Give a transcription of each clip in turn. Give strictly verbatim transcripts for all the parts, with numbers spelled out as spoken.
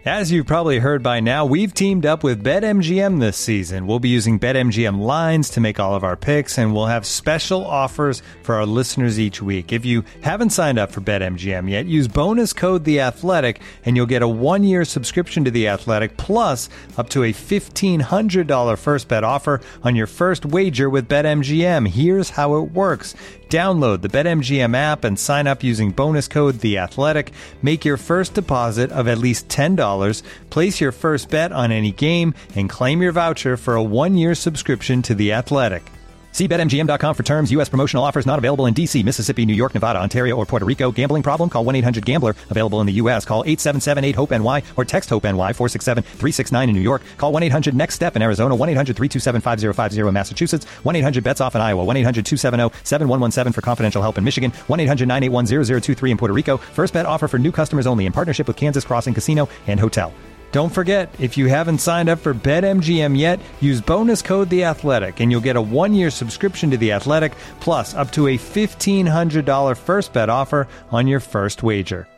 As you've probably heard by now, we've teamed up with BetMGM this season. We'll be using BetMGM lines to make all of our picks, and we'll have special offers for our listeners each week. If you haven't signed up for BetMGM yet, use bonus code The Athletic, and you'll get a one-year subscription to The Athletic, plus up to a fifteen hundred dollars first bet offer on your first wager with BetMGM. Here's how it works. Download the BetMGM app and sign up using bonus code The Athletic. Make your first deposit of at least ten dollars, place your first bet on any game, and claim your voucher for a one-year subscription to The Athletic. See Bet M G M dot com for terms. U S promotional offers not available in D C, Mississippi, New York, Nevada, Ontario, or Puerto Rico. Gambling problem? Call one eight hundred gambler. Available in the U S. Call eight seven seven eight hope N Y or text HOPE-NY four six seven three six nine in New York. Call one eight hundred next step in Arizona. one eight hundred three two seven five zero five zero in Massachusetts. one eight hundred bets off in Iowa. one eight hundred two seven zero seven one one seven for confidential help in Michigan. one eight hundred nine eight one zero zero two three in Puerto Rico. First bet offer for new customers only in partnership with Kansas Crossing Casino and Hotel. Don't forget, if you haven't signed up for BetMGM yet, use bonus code The Athletic, and you'll get a one-year subscription to The Athletic, plus up to a fifteen hundred dollars first bet offer on your first wager.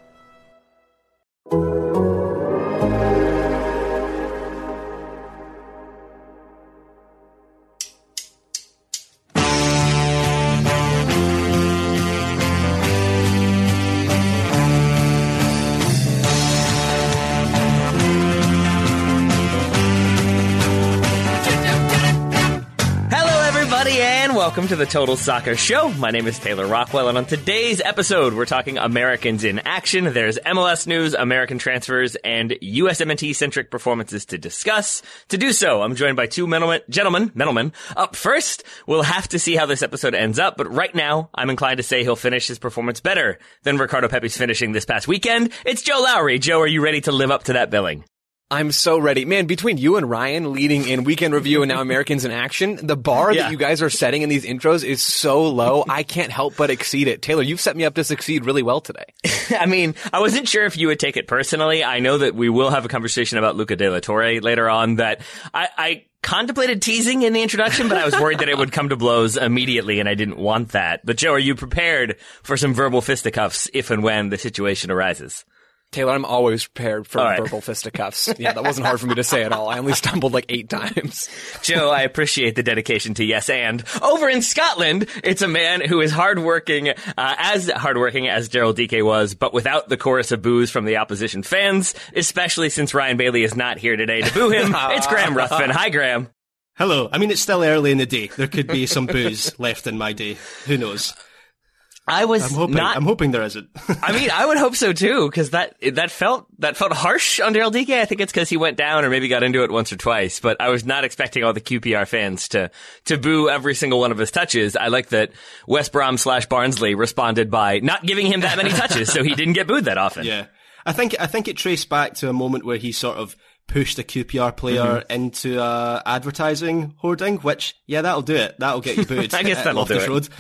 Welcome to the Total Soccer Show. My name is Taylor Rockwell, and on today's episode, we're talking Americans in action. There's M L S news, American transfers, and U S M N T-centric performances to discuss. To do so, I'm joined by two gentlemen, gentlemen, gentlemen. Up first, we'll have to see how this episode ends up, but right now, I'm inclined to say he'll finish his performance better than Ricardo Pepi's finishing this past weekend. It's Joe Lowry. Joe, are you ready to live up to that billing? I'm so ready. Man, between you and Ryan leading in Weekend Review and now Americans in Action, the bar yeah. that you guys are setting in these intros is so low, I can't help but exceed it. Taylor, you've set me up to succeed really well today. I mean, I wasn't sure if you would take it personally. I know that we will have a conversation about Luca De La Torre later on that I, I contemplated teasing in the introduction, but I was worried that it would come to blows immediately, and I didn't want that. But Joe, are you prepared for some verbal fisticuffs if and when the situation arises? Taylor, I'm always prepared for right. verbal fisticuffs. Yeah, that wasn't hard for me to say at all. I only stumbled like eight times. Joe, I appreciate the dedication to yes and. Over in Scotland, it's a man who is hardworking, uh, as hardworking as Daryl Dike was, but without the chorus of boos from the opposition fans, especially since Ryan Bailey is not here today to boo him. It's Graham Ruthven. Hi, Graham. Hello. I mean, it's still early in the day. There could be some boos left in my day. Who knows? I was I'm hoping, not. I'm hoping there isn't. I mean, I would hope so too, because that that felt that felt harsh on Daryl Dike. I think it's because he went down or maybe got into it once or twice. But I was not expecting all the Q P R fans to to boo every single one of his touches. I like that West Brom slash Barnsley responded by not giving him that many touches, so he didn't get booed that often. Yeah, I think I think it traced back to a moment where he sort of pushed a Q P R player mm-hmm. into uh, advertising hoarding, which, yeah, that'll do it. That'll get you booed. I guess that'll do it. Road.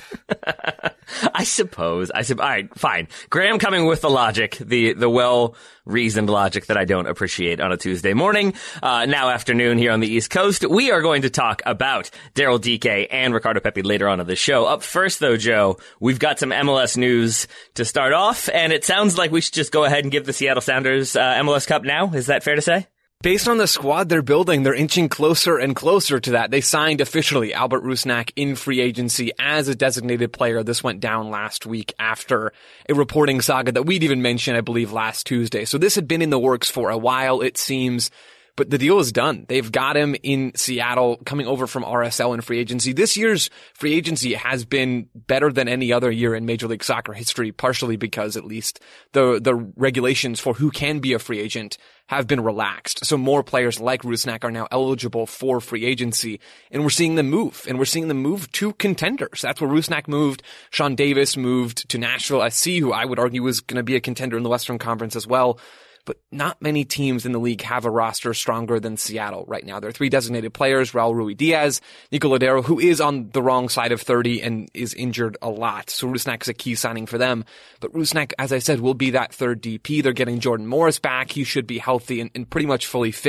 I suppose. I sub- All right, fine. Graham coming with the logic, the the well-reasoned logic that I don't appreciate on a Tuesday morning. Uh, now afternoon here on the East Coast. We are going to talk about Daryl Dike and Ricardo Pepi later on in the show. Up first, though, Joe, we've got some M L S news to start off, and it sounds like we should just go ahead and give the Seattle Sounders uh, M L S Cup now. Is that fair to say? Based on the squad they're building, they're inching closer and closer to that. They signed officially Albert Rusnak in free agency as a designated player. This went down last week after a reporting saga that we'd even mentioned, I believe, last Tuesday. So this had been in the works for a while, it seems. But the deal is done. They've got him in Seattle, coming over from R S L in free agency. This year's free agency has been better than any other year in Major League Soccer history, partially because at least the the regulations for who can be a free agent have been relaxed. So more players like Rusnak are now eligible for free agency, and we're seeing them move, and we're seeing them move to contenders. That's where Rusnak moved. Sean Davis moved to Nashville S C, who I would argue was going to be a contender in the Western Conference as well. But not many teams in the league have a roster stronger than Seattle right now. There are three designated players: Raul Ruidiaz, Nico Lodeiro, who is on the wrong side of thirty and is injured a lot. So Rusnak is a key signing for them. But Rusnak, as I said, will be that third D P. They're getting Jordan Morris back. He should be healthy and, and pretty much fully fit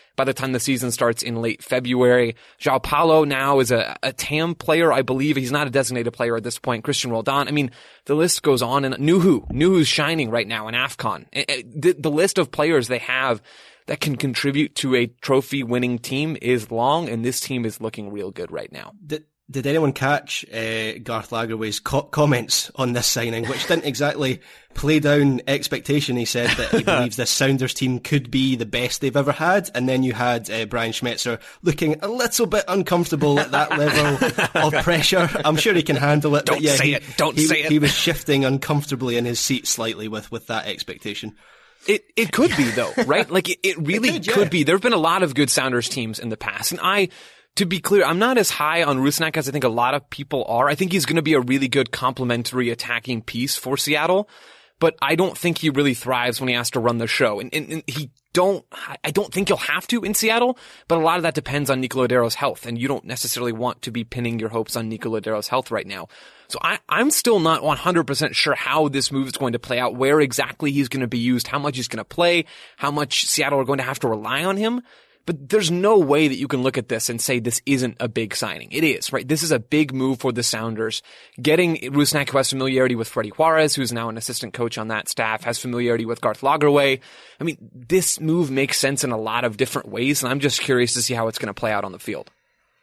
by the time the season starts in late February. João Paulo now is a, a T A M player, I believe. He's not a designated player at this point. Christian Roldan. I mean, the list goes on. And Nuhu, Nuhu's shining right now in AFCON. The, the list of players they have that can contribute to a trophy-winning team is long, and this team is looking real good right now. Did, did anyone catch uh, Garth Lagerwey's co- comments on this signing, which didn't exactly play down expectation? He said that he believes this Sounders team could be the best they've ever had, and then you had uh, Brian Schmetzer looking a little bit uncomfortable at that level of pressure. I'm sure he can handle it. Don't but yeah, say he, it. Don't he, say it. He was shifting uncomfortably in his seat slightly with, with that expectation. It it could be though, right? Like it, it really it could, yeah. could be. There have been a lot of good Sounders teams in the past, and I, to be clear, I'm not as high on Rusnak as I think a lot of people are. I think he's going to be a really good complementary attacking piece for Seattle, but I don't think he really thrives when he has to run the show, and, and, and he don't. I don't think he'll have to in Seattle, but a lot of that depends on Nico Lodeiro's health, and you don't necessarily want to be pinning your hopes on Nico Lodeiro's health right now. So I, I'm still not one hundred percent sure how this move is going to play out, where exactly he's going to be used, how much he's going to play, how much Seattle are going to have to rely on him. But there's no way that you can look at this and say this isn't a big signing. It is, right? This is a big move for the Sounders. Getting Rusnak, who has familiarity with Freddie Juarez, who's now an assistant coach on that staff, has familiarity with Garth Lagerwey. I mean, this move makes sense in a lot of different ways, and I'm just curious to see how it's going to play out on the field.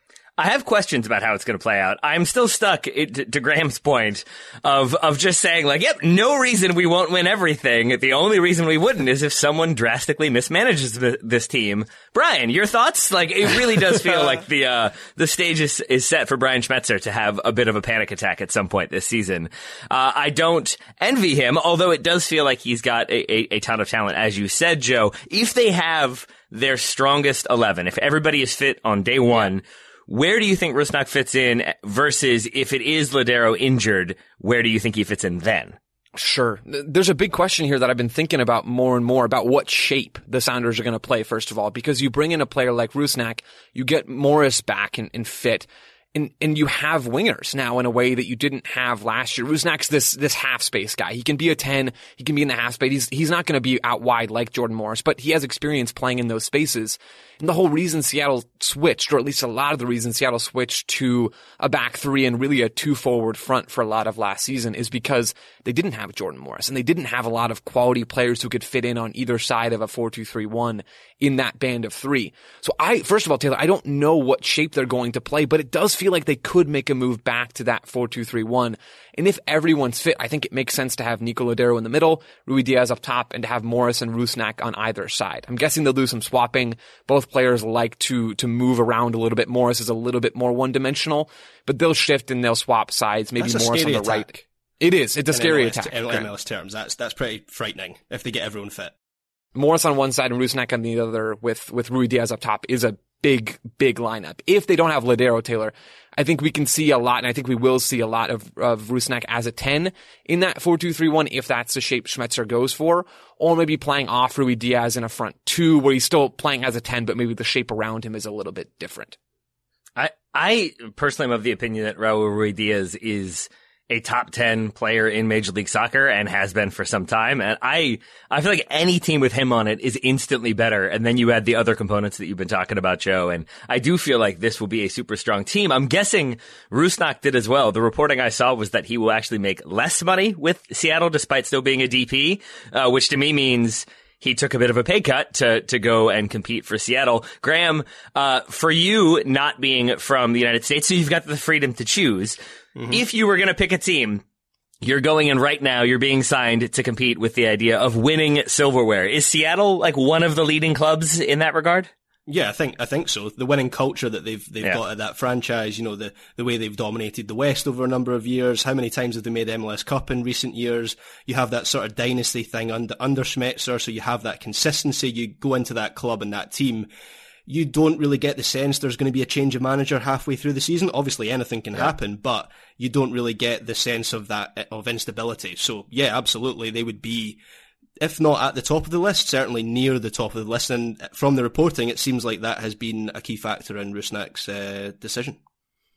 I have questions about how it's going to play out. I'm still stuck it, to Graham's point of of just saying, like, yep, no reason we won't win everything. The only reason we wouldn't is if someone drastically mismanages the, this team. Brian, your thoughts? Like, it really does feel like the uh the stage is, is set for Brian Schmetzer to have a bit of a panic attack at some point this season. Uh I don't envy him, although it does feel like he's got a, a, a ton of talent, as you said, Joe. If they have their strongest eleven, if everybody is fit on day one, yeah. Where do you think Rusnak fits in versus if it is Lodeiro injured, where do you think he fits in then? Sure. There's a big question here that I've been thinking about more and more about what shape the Sounders are going to play, first of all, because you bring in a player like Rusnak, you get Morris back and, and fit. And, and you have wingers now in a way that you didn't have last year. Rusnak's this, this half space guy. He can be a ten. He can be in the half space. He's, he's not going to be out wide like Jordan Morris, but he has experience playing in those spaces. And the whole reason Seattle switched, or at least a lot of the reason Seattle switched to a back three and really a two forward front for a lot of last season is because they didn't have Jordan Morris and they didn't have a lot of quality players who could fit in on either side of a four two three one in that band of three. So I, first of all, Taylor, I don't know what shape they're going to play, but it does feel like they could make a move back to that four two three one. And if everyone's fit, I think it makes sense to have Nico Lodeiro in the middle, Ruidíaz up top, and to have Morris and Rusnak on either side. I'm guessing they'll do some swapping. Both players like to, to move around a little bit. Morris is a little bit more one-dimensional, but they'll shift and they'll swap sides. Maybe That's Morris on the attack. right. It is. It's a in scary M L S, attack. In M L S terms, that's, that's pretty frightening if they get everyone fit. Morris on one side and Rusnak on the other with, with Ruidíaz up top is a big, big lineup. If they don't have Lodeiro, Taylor, I think we can see a lot, and I think we will see a lot of, of Rusnak as a ten in that four two three one if that's the shape Schmetzer goes for, or maybe playing off Ruidíaz in a front two where he's still playing as a ten, but maybe the shape around him is a little bit different. I, I personally am of the opinion that Raul Ruidíaz is a top ten player in Major League Soccer and has been for some time. And I, I feel like any team with him on it is instantly better. And then you add the other components that you've been talking about, Joe. And I do feel like this will be a super strong team. I'm guessing Rusnak did as well. The reporting I saw was that he will actually make less money with Seattle despite still being a D P, uh, which to me means he took a bit of a pay cut to, to go and compete for Seattle. Graham, uh, for you not being from the United States, so you've got the freedom to choose. Mm-hmm. If you were going to pick a team, you're going in right now, you're being signed to compete with the idea of winning silverware. Is Seattle like one of the leading clubs in that regard? Yeah, I think I think so. The winning culture that they've they've yeah. got at that franchise, you know, the the way they've dominated the West over a number of years. How many times have they made M L S Cup in recent years? You have that sort of dynasty thing under under Schmetzer, so you have that consistency. You go into that club and that team, you don't really get the sense there's going to be a change of manager halfway through the season. Obviously, anything can yeah. happen, but you don't really get the sense of that of instability. So yeah, absolutely, they would be, if not at the top of the list, certainly near the top of the list. And from the reporting, it seems like that has been a key factor in Rusnak's uh, decision.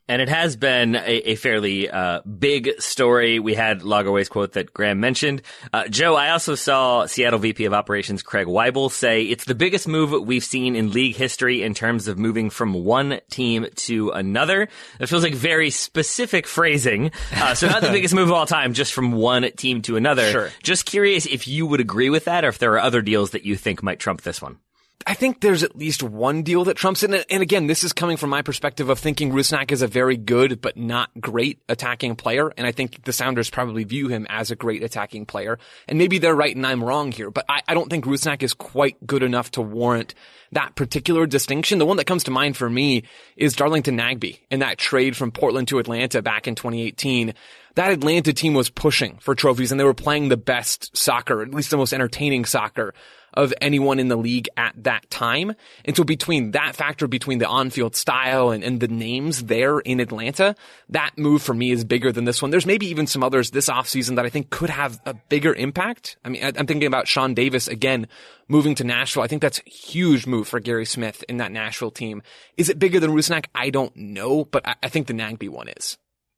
And it has been a, a fairly uh, big story. We had Lagerwey's quote that Graham mentioned. Uh, Joe, I also saw Seattle V P of Operations Craig Weibel say it's the biggest move we've seen in league history in terms of moving from one team to another. That feels like very specific phrasing. Uh, so not the biggest move of all time, just from one team to another. Sure. Just curious if you would agree with that or if there are other deals that you think might trump this one. I think there's at least one deal that trumps it. And again, this is coming from my perspective of thinking Rusnak is a very good but not great attacking player. And I think the Sounders probably view him as a great attacking player. And maybe they're right and I'm wrong here, but I, I don't think Rusnak is quite good enough to warrant that particular distinction. The one that comes to mind for me is Darlington Nagbe in that trade from Portland to Atlanta back in twenty eighteen. That Atlanta team was pushing for trophies and they were playing the best soccer, at least the most entertaining soccer of anyone in the league at that time. And so between that factor, between the on-field style and, and the names there in Atlanta, that move for me is bigger than this one. There's maybe even some others this offseason that I think could have a bigger impact. I mean, I'm thinking about Sean Davis again, moving to Nashville. I think that's a huge move for Gary Smith in that Nashville team. Is it bigger than Rusnak? I don't know, but I, I think the Nagbe one is.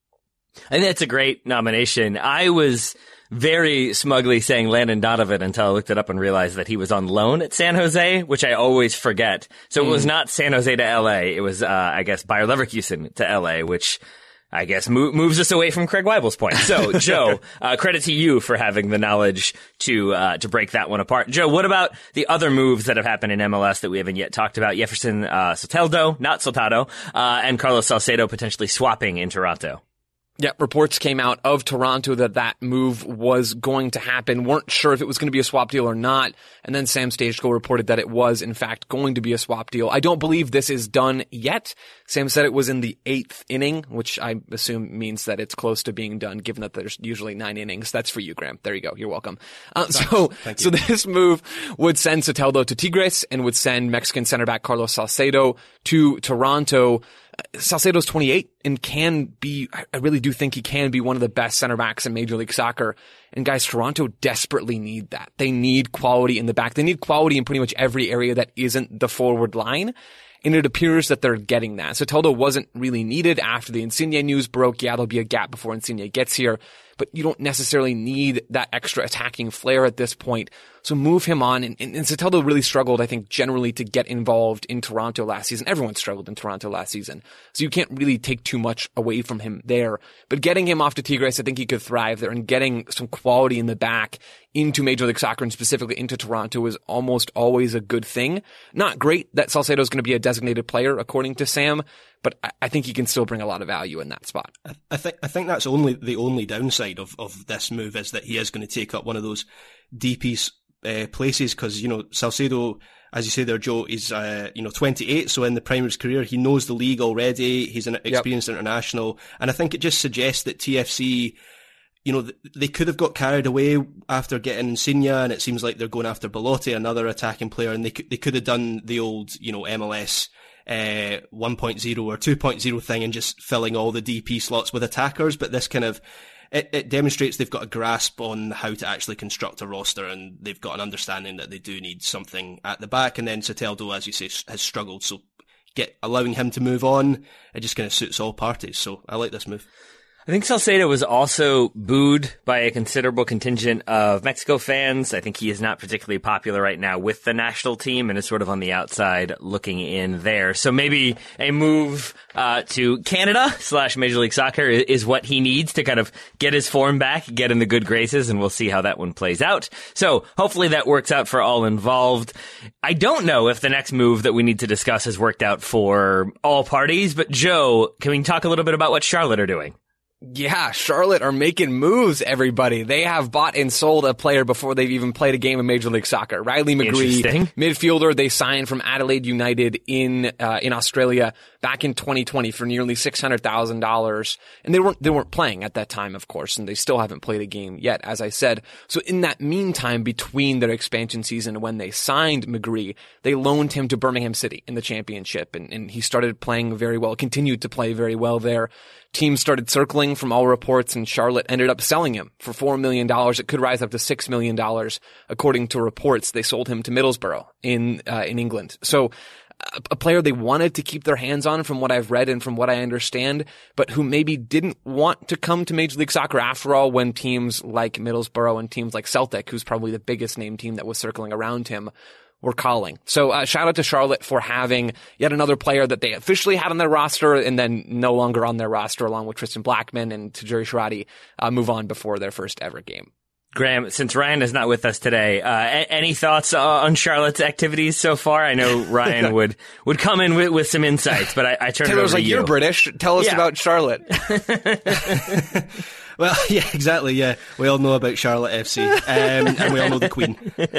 I think that's a great nomination. I was very smugly saying Landon Donovan until I looked it up and realized that he was on loan at San Jose, which I always forget. So mm. it was not San Jose to L A. It was, uh, I guess, Bayer Leverkusen to L A, which I guess mo- moves us away from Craig Weibel's point. So, Joe, uh, credit to you for having the knowledge to uh, to break that one apart. Joe, what about the other moves that have happened in M L S that we haven't yet talked about? Jefferson uh, Soteldo, not Soteldo, uh, and Carlos Salcedo potentially swapping in Toronto. Yeah, reports came out of Toronto that that move was going to happen. Weren't sure if it was going to be a swap deal or not. And then Sam Stejsko reported that it was, in fact, going to be a swap deal. I don't believe this is done yet. Sam said it was in the eighth inning, which I assume means that it's close to being done, given that there's usually nine innings. That's for you, Graham. There you go. You're welcome. Uh, so, so this move would send Soteldo to Tigres and would send Mexican center back Carlos Salcedo to Toronto. Salcedo's twenty-eight and can be, I really do think he can be one of the best center backs in Major League Soccer. And guys, Toronto desperately need that. They need quality in the back. They need quality in pretty much every area that isn't the forward line. And it appears that they're getting that. Soteldo wasn't really needed after the Insigne news broke. Yeah, there'll be a gap before Insigne gets here, but you don't necessarily need that extra attacking flair at this point. So move him on. And, and, and Soteldo really struggled, I think, generally to get involved in Toronto last season. Everyone struggled in Toronto last season. So you can't really take too much away from him there. But getting him off to Tigres, I think he could thrive there. And getting some quality in the back into Major League Soccer and specifically into Toronto is almost always a good thing. Not great that Salcedo is going to be a designated player, according to Sam, but I, I think he can still bring a lot of value in that spot. I, I think I think that's only the only downside of, of this move is that he is going to take up one of those D P uh, places because, you know, Salcedo, as you say there, Joe, is, uh, you know, twenty-eight. So in the prime of his career, he knows the league already. He's an experienced yep. international. And I think it just suggests that T F C, you know, they could have got carried away after getting Insigne, and it seems like they're going after Belotti, another attacking player, and they could, they could have done the old, you know, M L S uh, one point oh or two point oh thing and just filling all the D P slots with attackers. But this kind of, it, it demonstrates they've got a grasp on how to actually construct a roster, and they've got an understanding that they do need something at the back. And then Soteldo, as you say, has struggled, so get allowing him to move on, it just kind of suits all parties. So I like this move. I think Salcedo was also booed by a considerable contingent of Mexico fans. I think he is not particularly popular right now with the national team and is sort of on the outside looking in there. So maybe a move uh to Canada slash Major League Soccer is what he needs to kind of get his form back, get in the good graces, and we'll see how that one plays out. So hopefully that works out for all involved. I don't know if the next move that we need to discuss has worked out for all parties, but Joe, can we talk a little bit about what Charlotte are doing? Yeah, Charlotte are making moves, everybody. They have bought and sold a player before they've even played a game of Major League Soccer. Riley McGree, midfielder, they signed from Adelaide United in uh, in Australia back in twenty twenty for nearly six hundred thousand dollars. And they weren't they weren't playing at that time, of course, and they still haven't played a game yet, as I said. So in that meantime, between their expansion season and when they signed McGree, they loaned him to Birmingham City in the championship, and, and he started playing very well, continued to play very well there. Teams started circling from all reports, and Charlotte ended up selling him for four million dollars. It could rise up to six million dollars, according to reports. They sold him to Middlesbrough in uh, in England. So a player they wanted to keep their hands on from what I've read and from what I understand, but who maybe didn't want to come to Major League Soccer after all when teams like Middlesbrough and teams like Celtic, who's probably the biggest name team that was circling around him, were calling. So uh, shout out to Charlotte for having yet another player that they officially had on their roster and then no longer on their roster, along with Tristan Blackman and Tajiri Sharati, uh, move on before their first ever game. Graham, since Ryan is not with us today, uh, a- any thoughts uh, on Charlotte's activities so far? I know Ryan would, would come in with, with some insights, but I, I turn it over like, to you. You're British. Tell us yeah. about Charlotte. Well, yeah, exactly. Yeah, we all know about Charlotte F C, um, and we all know the Queen.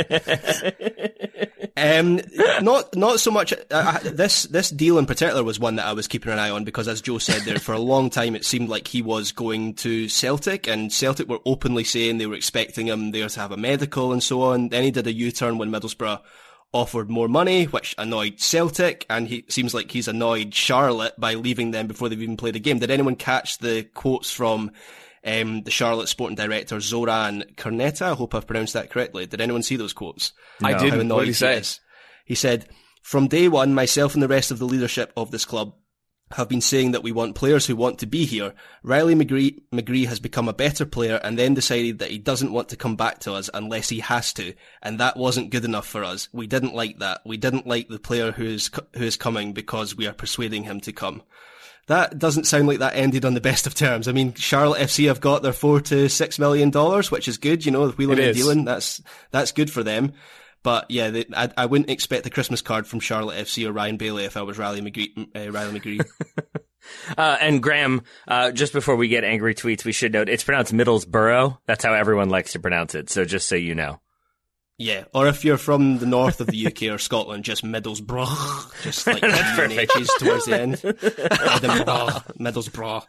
Um, not not so much. Uh, this this deal in particular was one that I was keeping an eye on because, as Joe said there, for a long time it seemed like he was going to Celtic, and Celtic were openly saying they were expecting him there to have a medical and so on. Then he did a U-turn when Middlesbrough offered more money, which annoyed Celtic, and he seems like he's annoyed Charlotte by leaving them before they've even played a game. Did anyone catch the quotes from Um, the Charlotte sporting director, Zoran Corneta? I hope I've pronounced that correctly. Did anyone see those quotes? No. I didn't. What did he say? He, he said, "From day one, myself and the rest of the leadership of this club have been saying that we want players who want to be here. Riley McGree, McGree has become a better player and then decided that he doesn't want to come back to us unless he has to. And that wasn't good enough for us. We didn't like that. We didn't like the player who is, who is coming because we are persuading him to come." That doesn't sound like that ended on the best of terms. I mean, Charlotte F C have got their four to six million dollars, which is good. You know, wheeling and dealing, that's that's good for them. But yeah, they, I, I wouldn't expect a Christmas card from Charlotte F C or Ryan Bailey if I was Riley McGree. Uh, Riley McGree. uh, and Graham, uh, just before we get angry tweets, we should note it's pronounced Middlesbrough. That's how everyone likes to pronounce it. So just so you know. Yeah, or if you're from the north of the U K or Scotland, just Middlesbrough, just like That's perfect. H's towards the end. Edinburgh, Middlesbrough.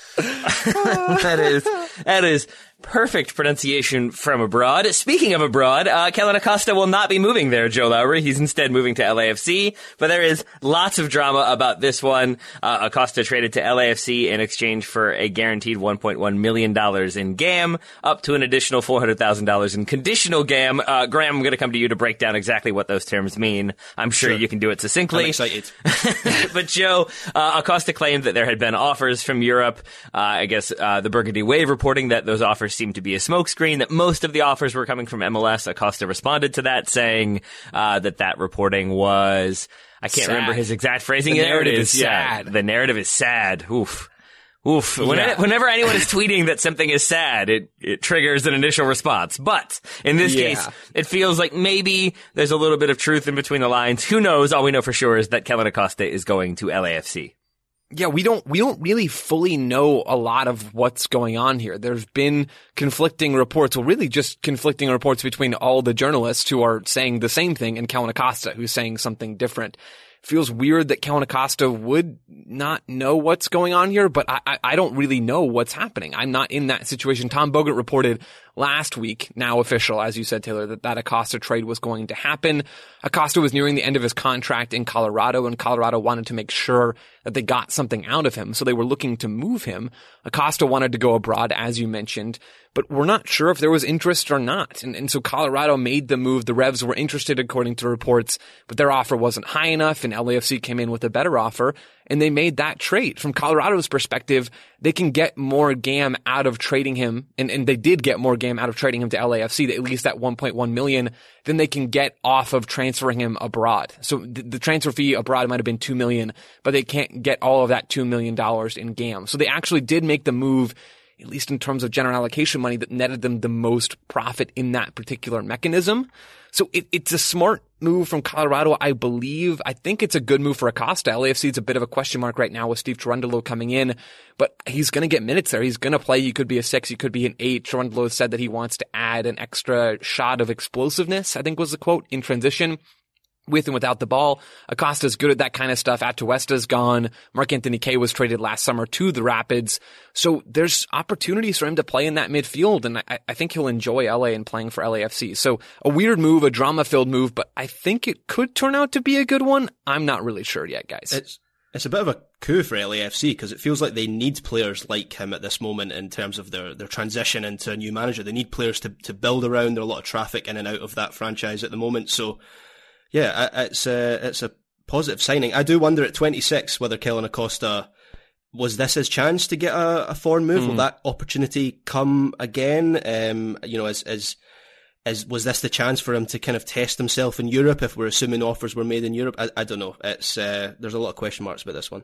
that is that is perfect pronunciation from abroad. Speaking of abroad, uh, Kellyn Acosta will not be moving there, Joe Lowry. He's instead moving to L A F C, but there is lots of drama about this one. Uh, Acosta traded to L A F C in exchange for a guaranteed one point one million dollars in G A M, up to an additional four hundred thousand dollars in conditional G A M. Uh, Graham, I'm going to come to you to break down exactly what those terms mean. I'm sure, sure. you can do it succinctly. I'm excited. But Joe, uh, Acosta claimed that there had been offers from Europe. Uh, I guess uh, the Burgundy Wave reporting that those offers seemed to be a smokescreen, that most of the offers were coming from M L S. Acosta responded to that, saying uh, that that reporting was, I can't sad. remember his exact phrasing. The there it narrative is. is Yeah, sad. the narrative is sad. Oof. Oof. Yeah. Whenever, whenever anyone is tweeting that something is sad, it, it triggers an initial response. But in this Yeah. case, it feels like maybe there's a little bit of truth in between the lines. Who knows? All we know for sure is that Kellyn Acosta is going to L A F C. Yeah, we don't, we don't really fully know a lot of what's going on here. There's been conflicting reports, well, really just conflicting reports between all the journalists who are saying the same thing and Kellyn Acosta, who's saying something different. Feels weird that Kellyn Acosta would not know what's going on here, but I, I, I don't really know what's happening. I'm not in that situation. Tom Bogert reported last week, now official, as you said, Taylor, that that Acosta trade was going to happen. Acosta was nearing the end of his contract in Colorado, and Colorado wanted to make sure that they got something out of him, so they were looking to move him. Acosta wanted to go abroad, as you mentioned, but we're not sure if there was interest or not. And, and so Colorado made the move. The Revs were interested, according to reports, but their offer wasn't high enough, and L A F C came in with a better offer, and they made that trade. From Colorado's perspective, they can get more G A M out of trading him, and, and they did get more G A M out of trading him to L A F C, at least that one point one million dollars, than they can get off of transferring him abroad. So the, the transfer fee abroad might have been two million dollars, but they can't get all of that two million dollars in G A M. So they actually did make the move, at least in terms of general allocation money, that netted them the most profit in that particular mechanism. So it, it's a smart move from Colorado, I believe. I think it's a good move for Acosta. L A F C is a bit of a question mark right now with Steve Cherundolo coming in, but he's going to get minutes there. He's going to play. He could be a six. He could be an eight. Cherundolo said that he wants to add an extra shot of explosiveness, I think was the quote, in transition. With and without the ball. Acosta's good at that kind of stuff. Atuesta's gone. Mark-Anthony Kaye was traded last summer to the Rapids. So there's opportunities for him to play in that midfield, and I, I think he'll enjoy L A and playing for L A F C. So a weird move, a drama-filled move, but I think it could turn out to be a good one. I'm not really sure yet, guys. It's it's a bit of a coup for L A F C because it feels like they need players like him at this moment in terms of their, their transition into a new manager. They need players to, to build around. There's a lot of traffic in and out of that franchise at the moment. So, yeah, it's a, it's a positive signing. I do wonder at twenty-six whether Kellyn Acosta, was this his chance to get a, a foreign move? Mm. Will that opportunity come again? Um, you know, as, as, as, was this the chance for him to kind of test himself in Europe if we're assuming offers were made in Europe? I, I don't know. It's, uh, there's a lot of question marks about this one.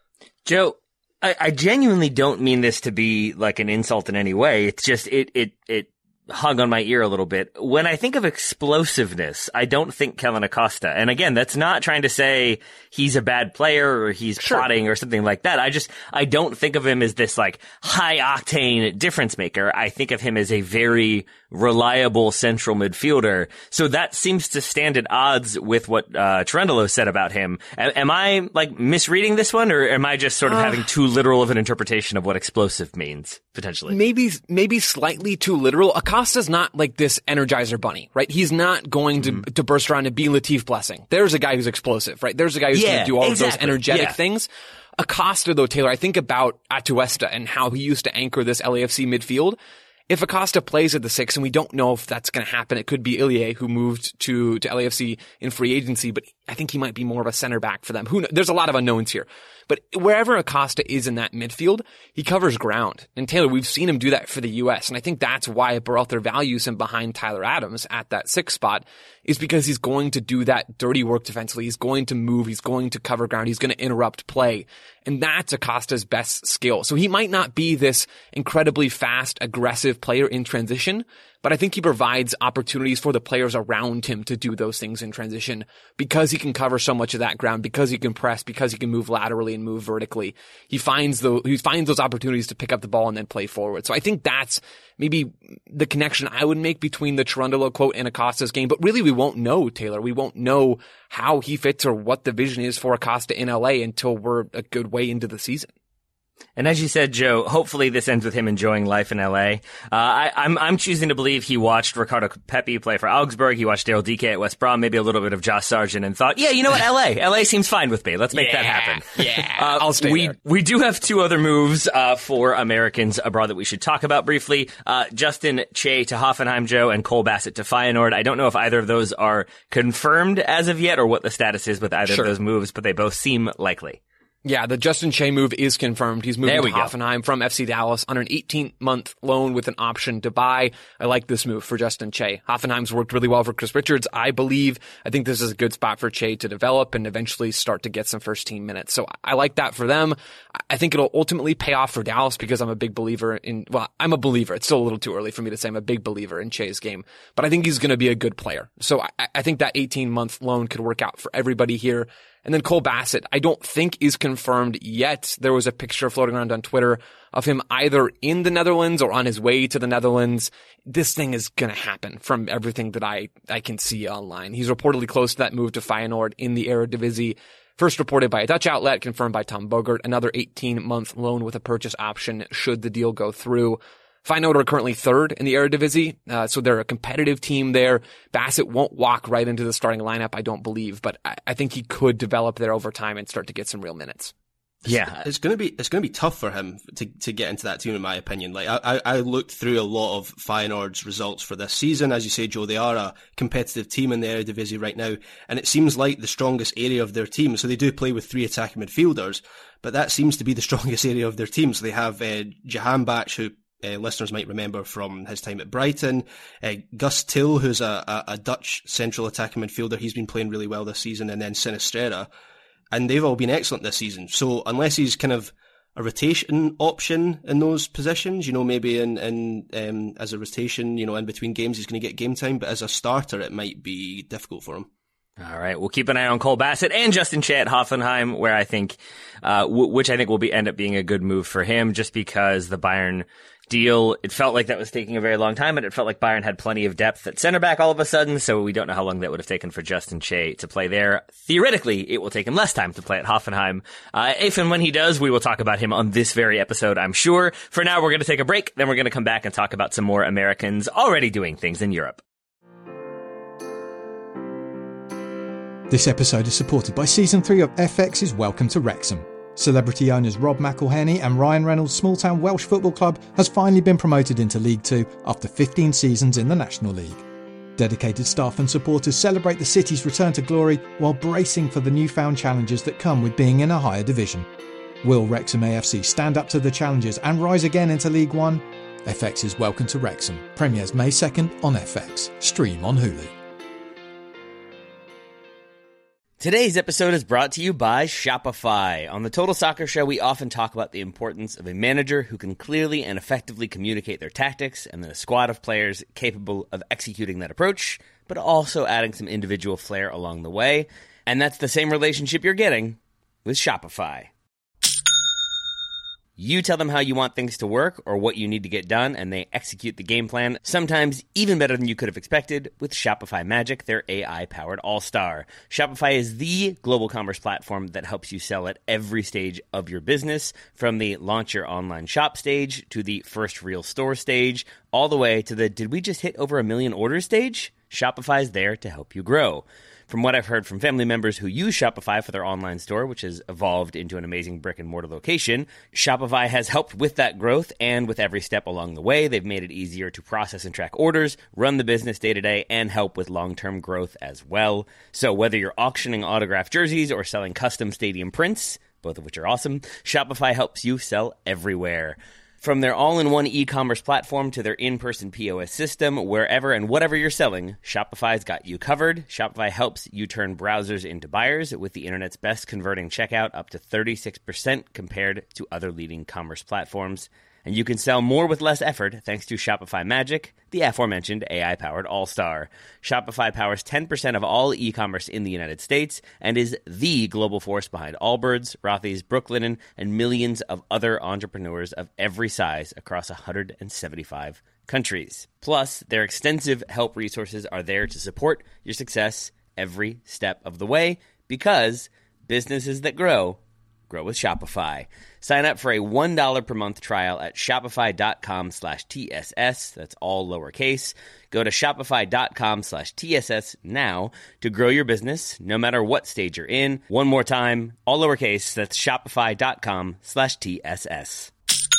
Joe, I, I genuinely don't mean this to be like an insult in any way. It's just, it, it, it, hung on my ear a little bit. When I think of explosiveness, I don't think Kellyn Acosta. And again, that's not trying to say he's a bad player or he's sure. plotting or something like that. I just, I don't think of him as this like high octane difference maker. I think of him as a very reliable central midfielder. So that seems to stand at odds with what uh Cherundolo said about him. A- am I like misreading this one, or am I just sort of uh, having too literal of an interpretation of what explosive means potentially? Maybe, maybe slightly too literal. Acosta's not like this Energizer bunny, right? He's not going to, mm. to burst around and be Latif Blessing. There's a guy who's explosive, right? There's a guy who's yeah, going to do all exactly. of those energetic yeah. things. Acosta, though, Taylor, I think about Atuesta and how he used to anchor this L A F C midfield. If Acosta plays at the six, and we don't know if that's going to happen, it could be Ilie who moved to, to L A F C in free agency, but I think he might be more of a center back for them. Who knows? There's a lot of unknowns here. But wherever Acosta is in that midfield, he covers ground. And Taylor, we've seen him do that for the U S. And I think that's why Berhalter values him behind Tyler Adams at that sixth spot, is because he's going to do that dirty work defensively. He's going to move. He's going to cover ground. He's going to interrupt play. And that's Acosta's best skill. So he might not be this incredibly fast, aggressive player in transition, but I think he provides opportunities for the players around him to do those things in transition because he can cover so much of that ground, because he can press, because he can move laterally and move vertically. He finds the, he finds those opportunities to pick up the ball and then play forward. So I think that's maybe the connection I would make between the Cherundolo quote and Acosta's game. But really, we won't know, Taylor. We won't know how he fits or what the vision is for Acosta in L A until we're a good way into the season. And as you said, Joe, hopefully this ends with him enjoying life in L A. Uh, I, I'm, I'm choosing to believe he watched Ricardo Pepi play for Augsburg. He watched Daryl Dike at West Brom, maybe a little bit of Josh Sargent, and thought, yeah, you know what, L A. L A seems fine with me. Let's make yeah, that happen. Yeah, uh, I'll stay we, there. We do have two other moves uh, for Americans abroad that we should talk about briefly. Uh, Justin Che to Hoffenheim, Joe, and Cole Bassett to Feyenoord. I don't know if either of those are confirmed as of yet or what the status is with either sure. of those moves, but they both seem likely. Yeah, the Justin Che move is confirmed. He's moving to go. Hoffenheim from F C Dallas on an eighteen-month loan with an option to buy. I like this move for Justin Che. Hoffenheim's worked really well for Chris Richards, I believe. I think this is a good spot for Che to develop and eventually start to get some first-team minutes. So I like that for them. I think it'll ultimately pay off for Dallas because I'm a big believer in, well, I'm a believer. It's still a little too early for me to say I'm a big believer in Che's game, but I think he's going to be a good player. So I, I think that eighteen-month loan could work out for everybody here. And then Cole Bassett, I don't think is confirmed yet. There was a picture floating around on Twitter of him either in the Netherlands or on his way to the Netherlands. This thing is going to happen from everything that I, I can see online. He's reportedly close to that move to Feyenoord in the Eredivisie. First reported by a Dutch outlet, confirmed by Tom Bogert. Another eighteen-month loan with a purchase option should the deal go through. Feyenoord are currently third in the Eredivisie, uh, so they're a competitive team there. Bassett won't walk right into the starting lineup, I don't believe, but I, I think he could develop there over time and start to get some real minutes. Yeah, it's going to be it's going to be tough for him to to get into that team, in my opinion. Like I I looked through a lot of Feyenoord's results for this season. As you say, Joe, they are a competitive team in the Eredivisie right now, and it seems like the strongest area of their team. So they do play with three attacking midfielders, but that seems to be the strongest area of their team. So they have uh, Jahanbakhsh, who Uh, listeners might remember from his time at Brighton. Uh, Gus Till, who's a, a, a Dutch central attacking midfielder, he's been playing really well this season, and then Sinisterra. And they've all been excellent this season. So unless he's kind of a rotation option in those positions, you know, maybe in, in um, as a rotation, you know, in between games, he's going to get game time, but as a starter, it might be difficult for him. All right, we'll keep an eye on Cole Bassett and Justin Che at Hoffenheim, where I think, uh, w- which I think will be end up being a good move for him, just because the Bayern deal, it felt like that was taking a very long time, and it felt like Bayern had plenty of depth at center back all of a sudden, so we don't know how long that would have taken for Justin Che to play there. Theoretically, it will take him less time to play at Hoffenheim. Uh, if and when he does, we will talk about him on this very episode, I'm sure. For now, we're going to take a break, then we're going to come back and talk about some more Americans already doing things in Europe. This episode is supported by Season three of F X's Welcome to Wrexham. Celebrity owners Rob McElhenney and Ryan Reynolds' small-town Welsh football club has finally been promoted into League Two after fifteen seasons in the National League. Dedicated staff and supporters celebrate the city's return to glory while bracing for the newfound challenges that come with being in a higher division. Will Wrexham A F C stand up to the challenges and rise again into League One? F X's Welcome to Wrexham premieres May second on F X. Stream on Hulu. Today's episode is brought to you by Shopify. On the Total Soccer Show, we often talk about the importance of a manager who can clearly and effectively communicate their tactics, and then a squad of players capable of executing that approach, but also adding some individual flair along the way. And that's the same relationship you're getting with Shopify. You tell them how you want things to work or what you need to get done, and they execute the game plan, sometimes even better than you could have expected, with Shopify Magic, their A I-powered all-star. Shopify is the global commerce platform that helps you sell at every stage of your business, from the launch your online shop stage to the first real store stage, all the way to the did we just hit over a million orders stage? Shopify is there to help you grow. From what I've heard from family members who use Shopify for their online store, which has evolved into an amazing brick-and-mortar location, Shopify has helped with that growth, and with every step along the way, they've made it easier to process and track orders, run the business day-to-day, and help with long-term growth as well. So whether you're auctioning autographed jerseys or selling custom stadium prints, both of which are awesome, Shopify helps you sell everywhere. From their all-in-one e-commerce platform to their in-person P O S system, wherever and whatever you're selling, Shopify's got you covered. Shopify helps you turn browsers into buyers with the internet's best converting checkout, up to thirty-six percent compared to other leading commerce platforms. And you can sell more with less effort thanks to Shopify Magic, the aforementioned A I-powered all-star. Shopify powers ten percent of all e-commerce in the United States and is the global force behind Allbirds, Rothy's, Brooklinen, and millions of other entrepreneurs of every size across one hundred seventy-five countries. Plus, their extensive help resources are there to support your success every step of the way, because businesses that grow grow with Shopify. Sign up for a one dollar per month trial at shopify.com slash TSS. That's all lowercase. Go to shopify.com slash TSS now to grow your business, no matter what stage you're in. One more time, all lowercase. That's shopify.com slash TSS.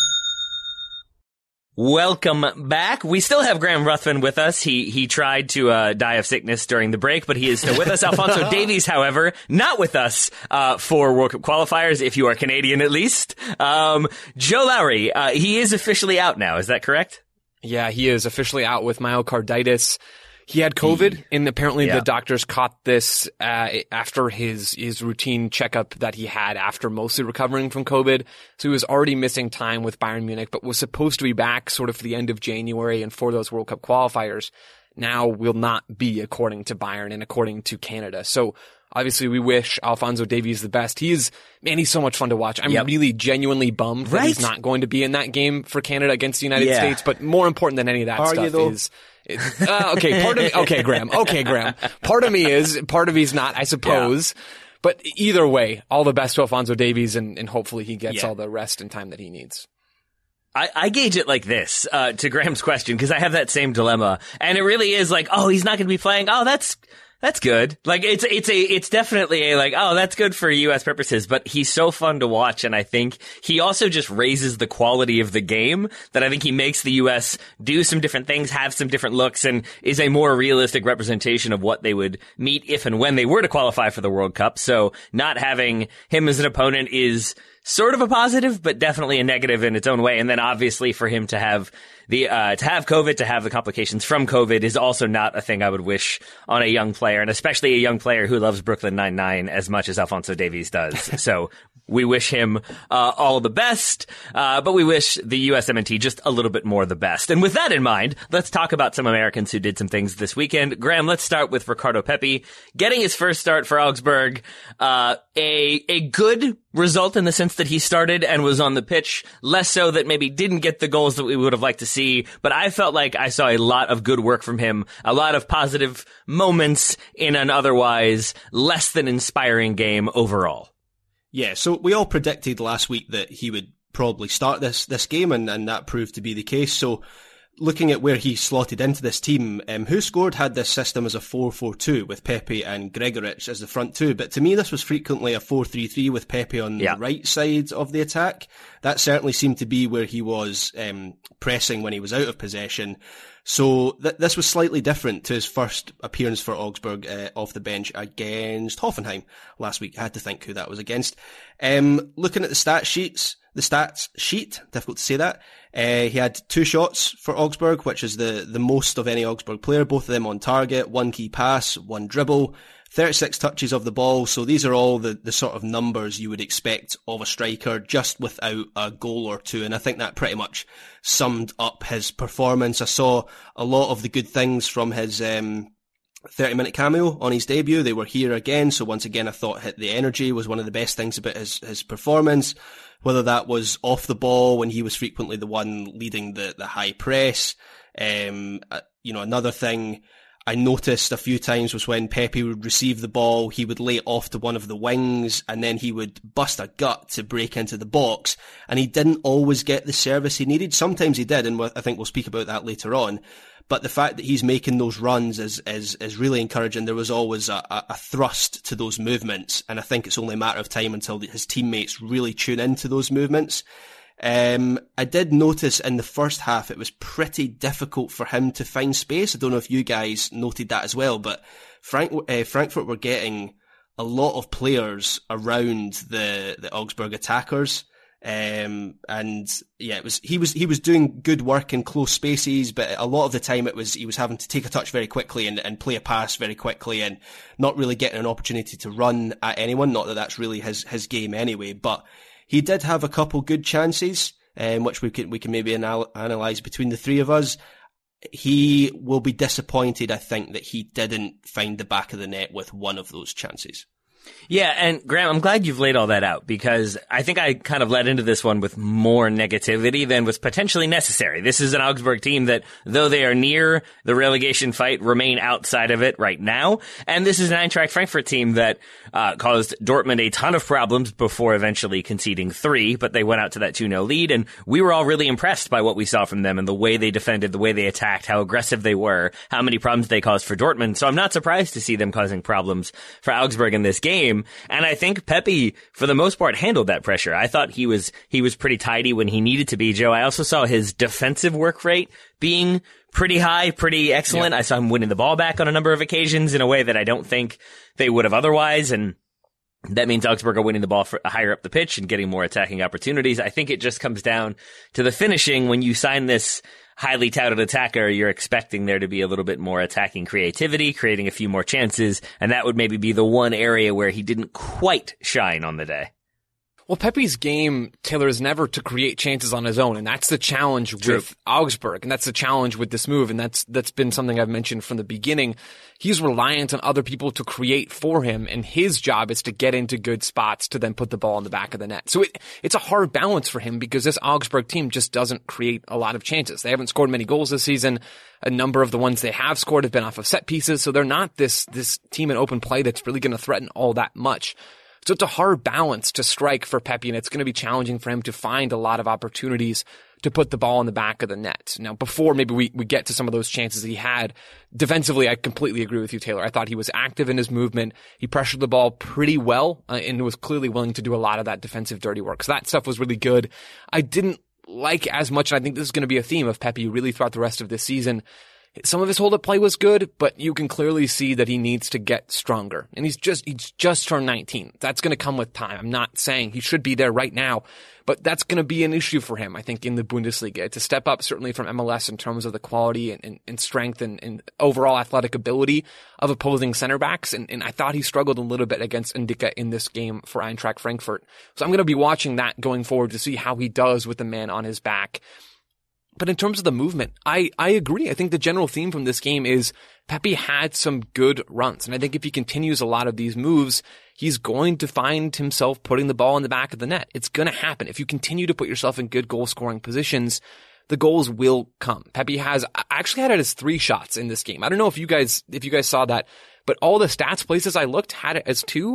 Welcome back. We still have Graham Ruthven with us. He he tried to uh, die of sickness during the break, but he is still with us. Alphonso Davies, however, not with us uh, for World Cup qualifiers, if you are Canadian at least. Um, Joe Lowry, uh, he is officially out now. Is that correct? Yeah, he is officially out with myocarditis. He had COVID, and apparently yeah. the doctors caught this uh, after his his routine checkup that he had after mostly recovering from COVID. So he was already missing time with Bayern Munich, but was supposed to be back sort of for the end of January and for those World Cup qualifiers. Now will not be, according to Bayern and according to Canada. So obviously we wish Alphonso Davies the best. He is, man, he's so much fun to watch. I'm yep. really genuinely bummed that right? he's not going to be in that game for Canada against the United yeah. States. But more important than any of that Are stuff you, though? is... Uh, okay, part of me, okay, Graham. Okay, Graham. Part of me is, part of me's not, I suppose. Yeah. But either way, all the best to Alphonso Davies, and, and hopefully he gets yeah. all the rest and time that he needs. I, I gauge it like this, uh, to Graham's question, because I have that same dilemma. And it really is like, oh, he's not going to be playing. Oh, that's, that's good. Like, it's, it's a, it's definitely a, like, oh, that's good for U S purposes, but he's so fun to watch. And I think he also just raises the quality of the game, that I think he makes the U S do some different things, have some different looks, and is a more realistic representation of what they would meet if and when they were to qualify for the World Cup. So not having him as an opponent is sort of a positive, but definitely a negative in its own way. And then obviously for him to have the, uh, to have COVID, to have the complications from COVID is also not a thing I would wish on a young player, and especially a young player who loves Brooklyn Nine-Nine as much as Alphonso Davies does. So we wish him, uh, all the best, uh, but we wish the U S M N T just a little bit more the best. And with that in mind, let's talk about some Americans who did some things this weekend. Graham, let's start with Ricardo Pepi getting his first start for Augsburg. Uh, a, a good result in the sense that he started and was on the pitch, less so that maybe didn't get the goals that we would have liked to see. But I felt like I saw a lot of good work from him, a lot of positive moments in an otherwise less than inspiring game overall. Yeah, so we all predicted last week that he would probably start this this game, and, and that proved to be the case. So looking at where he slotted into this team, um, Who Scored had this system as a four four two with Pepe and Gregoric as the front two. But to me, this was frequently a four three three with Pepe on yeah. the right side of the attack. That certainly seemed to be where he was um, pressing when he was out of possession. So th- this was slightly different to his first appearance for Augsburg uh, off the bench against Hoffenheim last week. I had to think who that was against. Um, looking at the stat sheets, the stats sheet, difficult to say that. Uh, he had two shots for Augsburg, which is the, the most of any Augsburg player, both of them on target, one key pass, one dribble, thirty-six touches of the ball. So these are all the, the sort of numbers you would expect of a striker just without a goal or two. And I think that pretty much summed up his performance. I saw a lot of the good things from his um, thirty minute cameo on his debut. They were here again. So once again, I thought hit the energy was one of the best things about his, his performance. Whether that was off the ball when he was frequently the one leading the, the high press. Um, uh, you know, another thing I noticed a few times was when Pepe would receive the ball, he would lay it off to one of the wings and then he would bust a gut to break into the box. And he didn't always get the service he needed. Sometimes he did, and I think we'll speak about that later on. But the fact that he's making those runs is, is, is really encouraging. There was always a, a, a thrust to those movements. And I think it's only a matter of time until his teammates really tune into those movements. Um, I did notice in the first half it was pretty difficult for him to find space. I don't know if you guys noted that as well, but Frank, uh, Frankfurt were getting a lot of players around the, the Augsburg attackers. Um, and yeah, it was, he was, he was doing good work in close spaces, but a lot of the time it was, he was having to take a touch very quickly and, and play a pass very quickly and not really getting an opportunity to run at anyone. Not that that's really his, his game anyway, but he did have a couple good chances, um, which we can, we can maybe anal- analyze between the three of us. He will be disappointed, I think, that he didn't find the back of the net with one of those chances. Yeah, and Graham, I'm glad you've laid all that out because I think I kind of led into this one with more negativity than was potentially necessary. This is an Augsburg team that, though they are near the relegation fight, remain outside of it right now. And this is an Eintracht Frankfurt team that uh, caused Dortmund a ton of problems before eventually conceding three, but they went out to that two nil lead, and we were all really impressed by what we saw from them and the way they defended, the way they attacked, how aggressive they were, how many problems they caused for Dortmund. So I'm not surprised to see them causing problems for Augsburg in this game. Game. And I think Pepe, for the most part, handled that pressure. I thought he was, he was pretty tidy when he needed to be, Joe. I also saw his defensive work rate being pretty high, pretty excellent. Yeah. I saw him winning the ball back on a number of occasions in a way that I don't think they would have otherwise. And that means Augsburg are winning the ball for, higher up the pitch and getting more attacking opportunities. I think it just comes down to the finishing. When you sign this highly touted attacker, you're expecting there to be a little bit more attacking creativity, creating a few more chances, and that would maybe be the one area where he didn't quite shine on the day. Well, Pepe's game, Taylor, is never to create chances on his own, and that's the challenge True. with Augsburg, and that's the challenge with this move, and that's that's been something I've mentioned from the beginning. He's reliant on other people to create for him, and his job is to get into good spots to then put the ball in the back of the net. So it, it's a hard balance for him because this Augsburg team just doesn't create a lot of chances. They haven't scored many goals this season. A number of the ones they have scored have been off of set pieces, so they're not this this team in open play that's really going to threaten all that much. So it's a hard balance to strike for Pepe, and it's going to be challenging for him to find a lot of opportunities to put the ball in the back of the net. Now, before maybe we, we get to some of those chances he had, defensively, I completely agree with you, Taylor. I thought he was active in his movement. He pressured the ball pretty well uh, and was clearly willing to do a lot of that defensive dirty work. So that stuff was really good. I didn't like as much, and I think this is going to be a theme of Pepe really throughout the rest of this season. Some of his hold-up play was good, but you can clearly see that he needs to get stronger. And he's just, he's just turned nineteen. That's going to come with time. I'm not saying he should be there right now, but that's going to be an issue for him, I think, in the Bundesliga. It's a step up, certainly, from M L S in terms of the quality and, and, and strength and, and overall athletic ability of opposing center backs. And, and I thought he struggled a little bit against Ndicka in this game for Eintracht Frankfurt. So I'm going to be watching that going forward to see how he does with the man on his back. But in terms of the movement, I, I agree. I think the general theme from this game is Pepe had some good runs. And I think if he continues a lot of these moves, he's going to find himself putting the ball in the back of the net. It's going to happen. If you continue to put yourself in good goal scoring positions, the goals will come. Pepe has actually had it as three shots in this game. I don't know if you guys, if you guys saw that, but all the stats places I looked had it as two.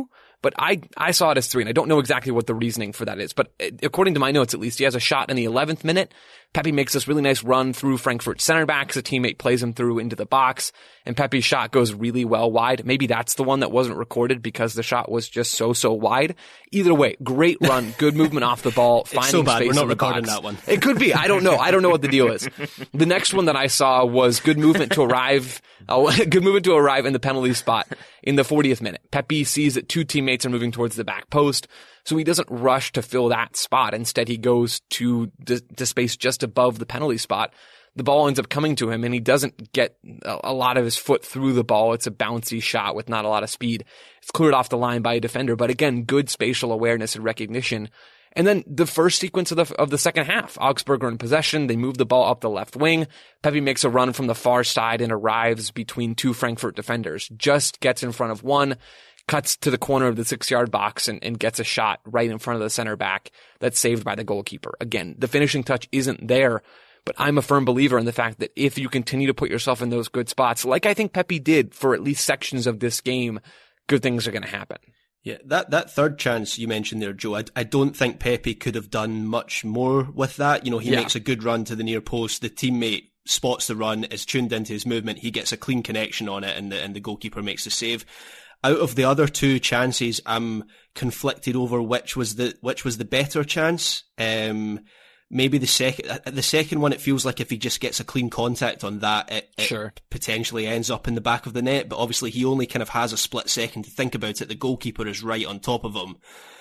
But I, I saw it as three, and I don't know exactly what the reasoning for that is. But according to my notes, at least, he has a shot in the eleventh minute. Pepi makes this really nice run through Frankfurt center backs. A teammate plays him through into the box, and Pepi's shot goes really well wide. Maybe that's the one that wasn't recorded because the shot was just so, so wide. Either way, great run, good movement off the ball, finding it's so bad. space We're not in the recording box. that one. It could be. I don't know. I don't know what the deal is. The next one that I saw was good movement to arrive, uh, good movement to arrive in the penalty spot in the fortieth minute. Pepi sees that two teammates are moving towards the back post, so he doesn't rush to fill that spot. Instead, he goes to the, the space just above the penalty spot. The ball ends up coming to him, and he doesn't get a, a lot of his foot through the ball. It's a bouncy shot with not a lot of speed. It's cleared off the line by a defender, but again, good spatial awareness and recognition. And then the first sequence of the of the second half, Augsburg are in possession. They move the ball up the left wing. Pepi makes a run from the far side and arrives between two Frankfurt defenders. Just gets in front of one, cuts to the corner of the six-yard box and, and gets a shot right in front of the center back that's saved by the goalkeeper. Again, the finishing touch isn't there, but I'm a firm believer in the fact that if you continue to put yourself in those good spots, like I think Pepi did for at least sections of this game, good things are going to happen. Yeah, that, that third chance you mentioned there, Joe, I, I don't think Pepi could have done much more with that. You know, he yeah. makes a good run to the near post. The teammate spots the run, is tuned into his movement. He gets a clean connection on it, and the, and the goalkeeper makes the save. Out of the other two chances, I'm conflicted over which was the which was the better chance. Um, maybe the second the second one, it feels like if he just gets a clean contact on that, it, it sure. potentially ends up in the back of the net. But obviously, he only kind of has a split second to think about it. The goalkeeper is right on top of him.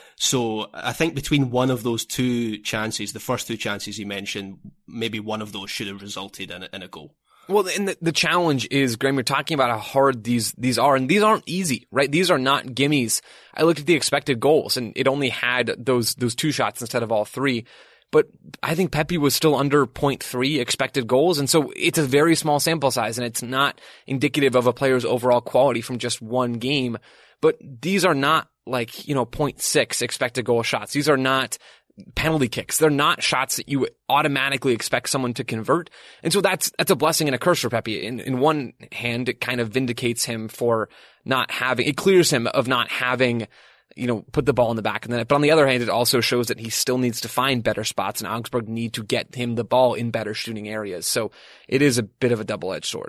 So I think between one of those two chances, the first two chances you mentioned, maybe one of those should have resulted in a, in a goal. Well, and the, the challenge is, Graham, you're talking about how hard these, these are, and these aren't easy, right? These are not gimmies. I looked at the expected goals, and it only had those, those two shots instead of all three. But I think Pepi was still under zero point three expected goals, and so it's a very small sample size, and it's not indicative of a player's overall quality from just one game. But these are not like, you know, zero point six expected goal shots. These are not penalty kicks. They're not shots that you automatically expect someone to convert. And so that's, that's a blessing and a curse for Pepi. In, in one hand, it kind of vindicates him for not having, it clears him of not having, you know, put the ball in the back of the net. But on the other hand, it also shows that he still needs to find better spots, and Augsburg need to get him the ball in better shooting areas. So it is a bit of a double-edged sword.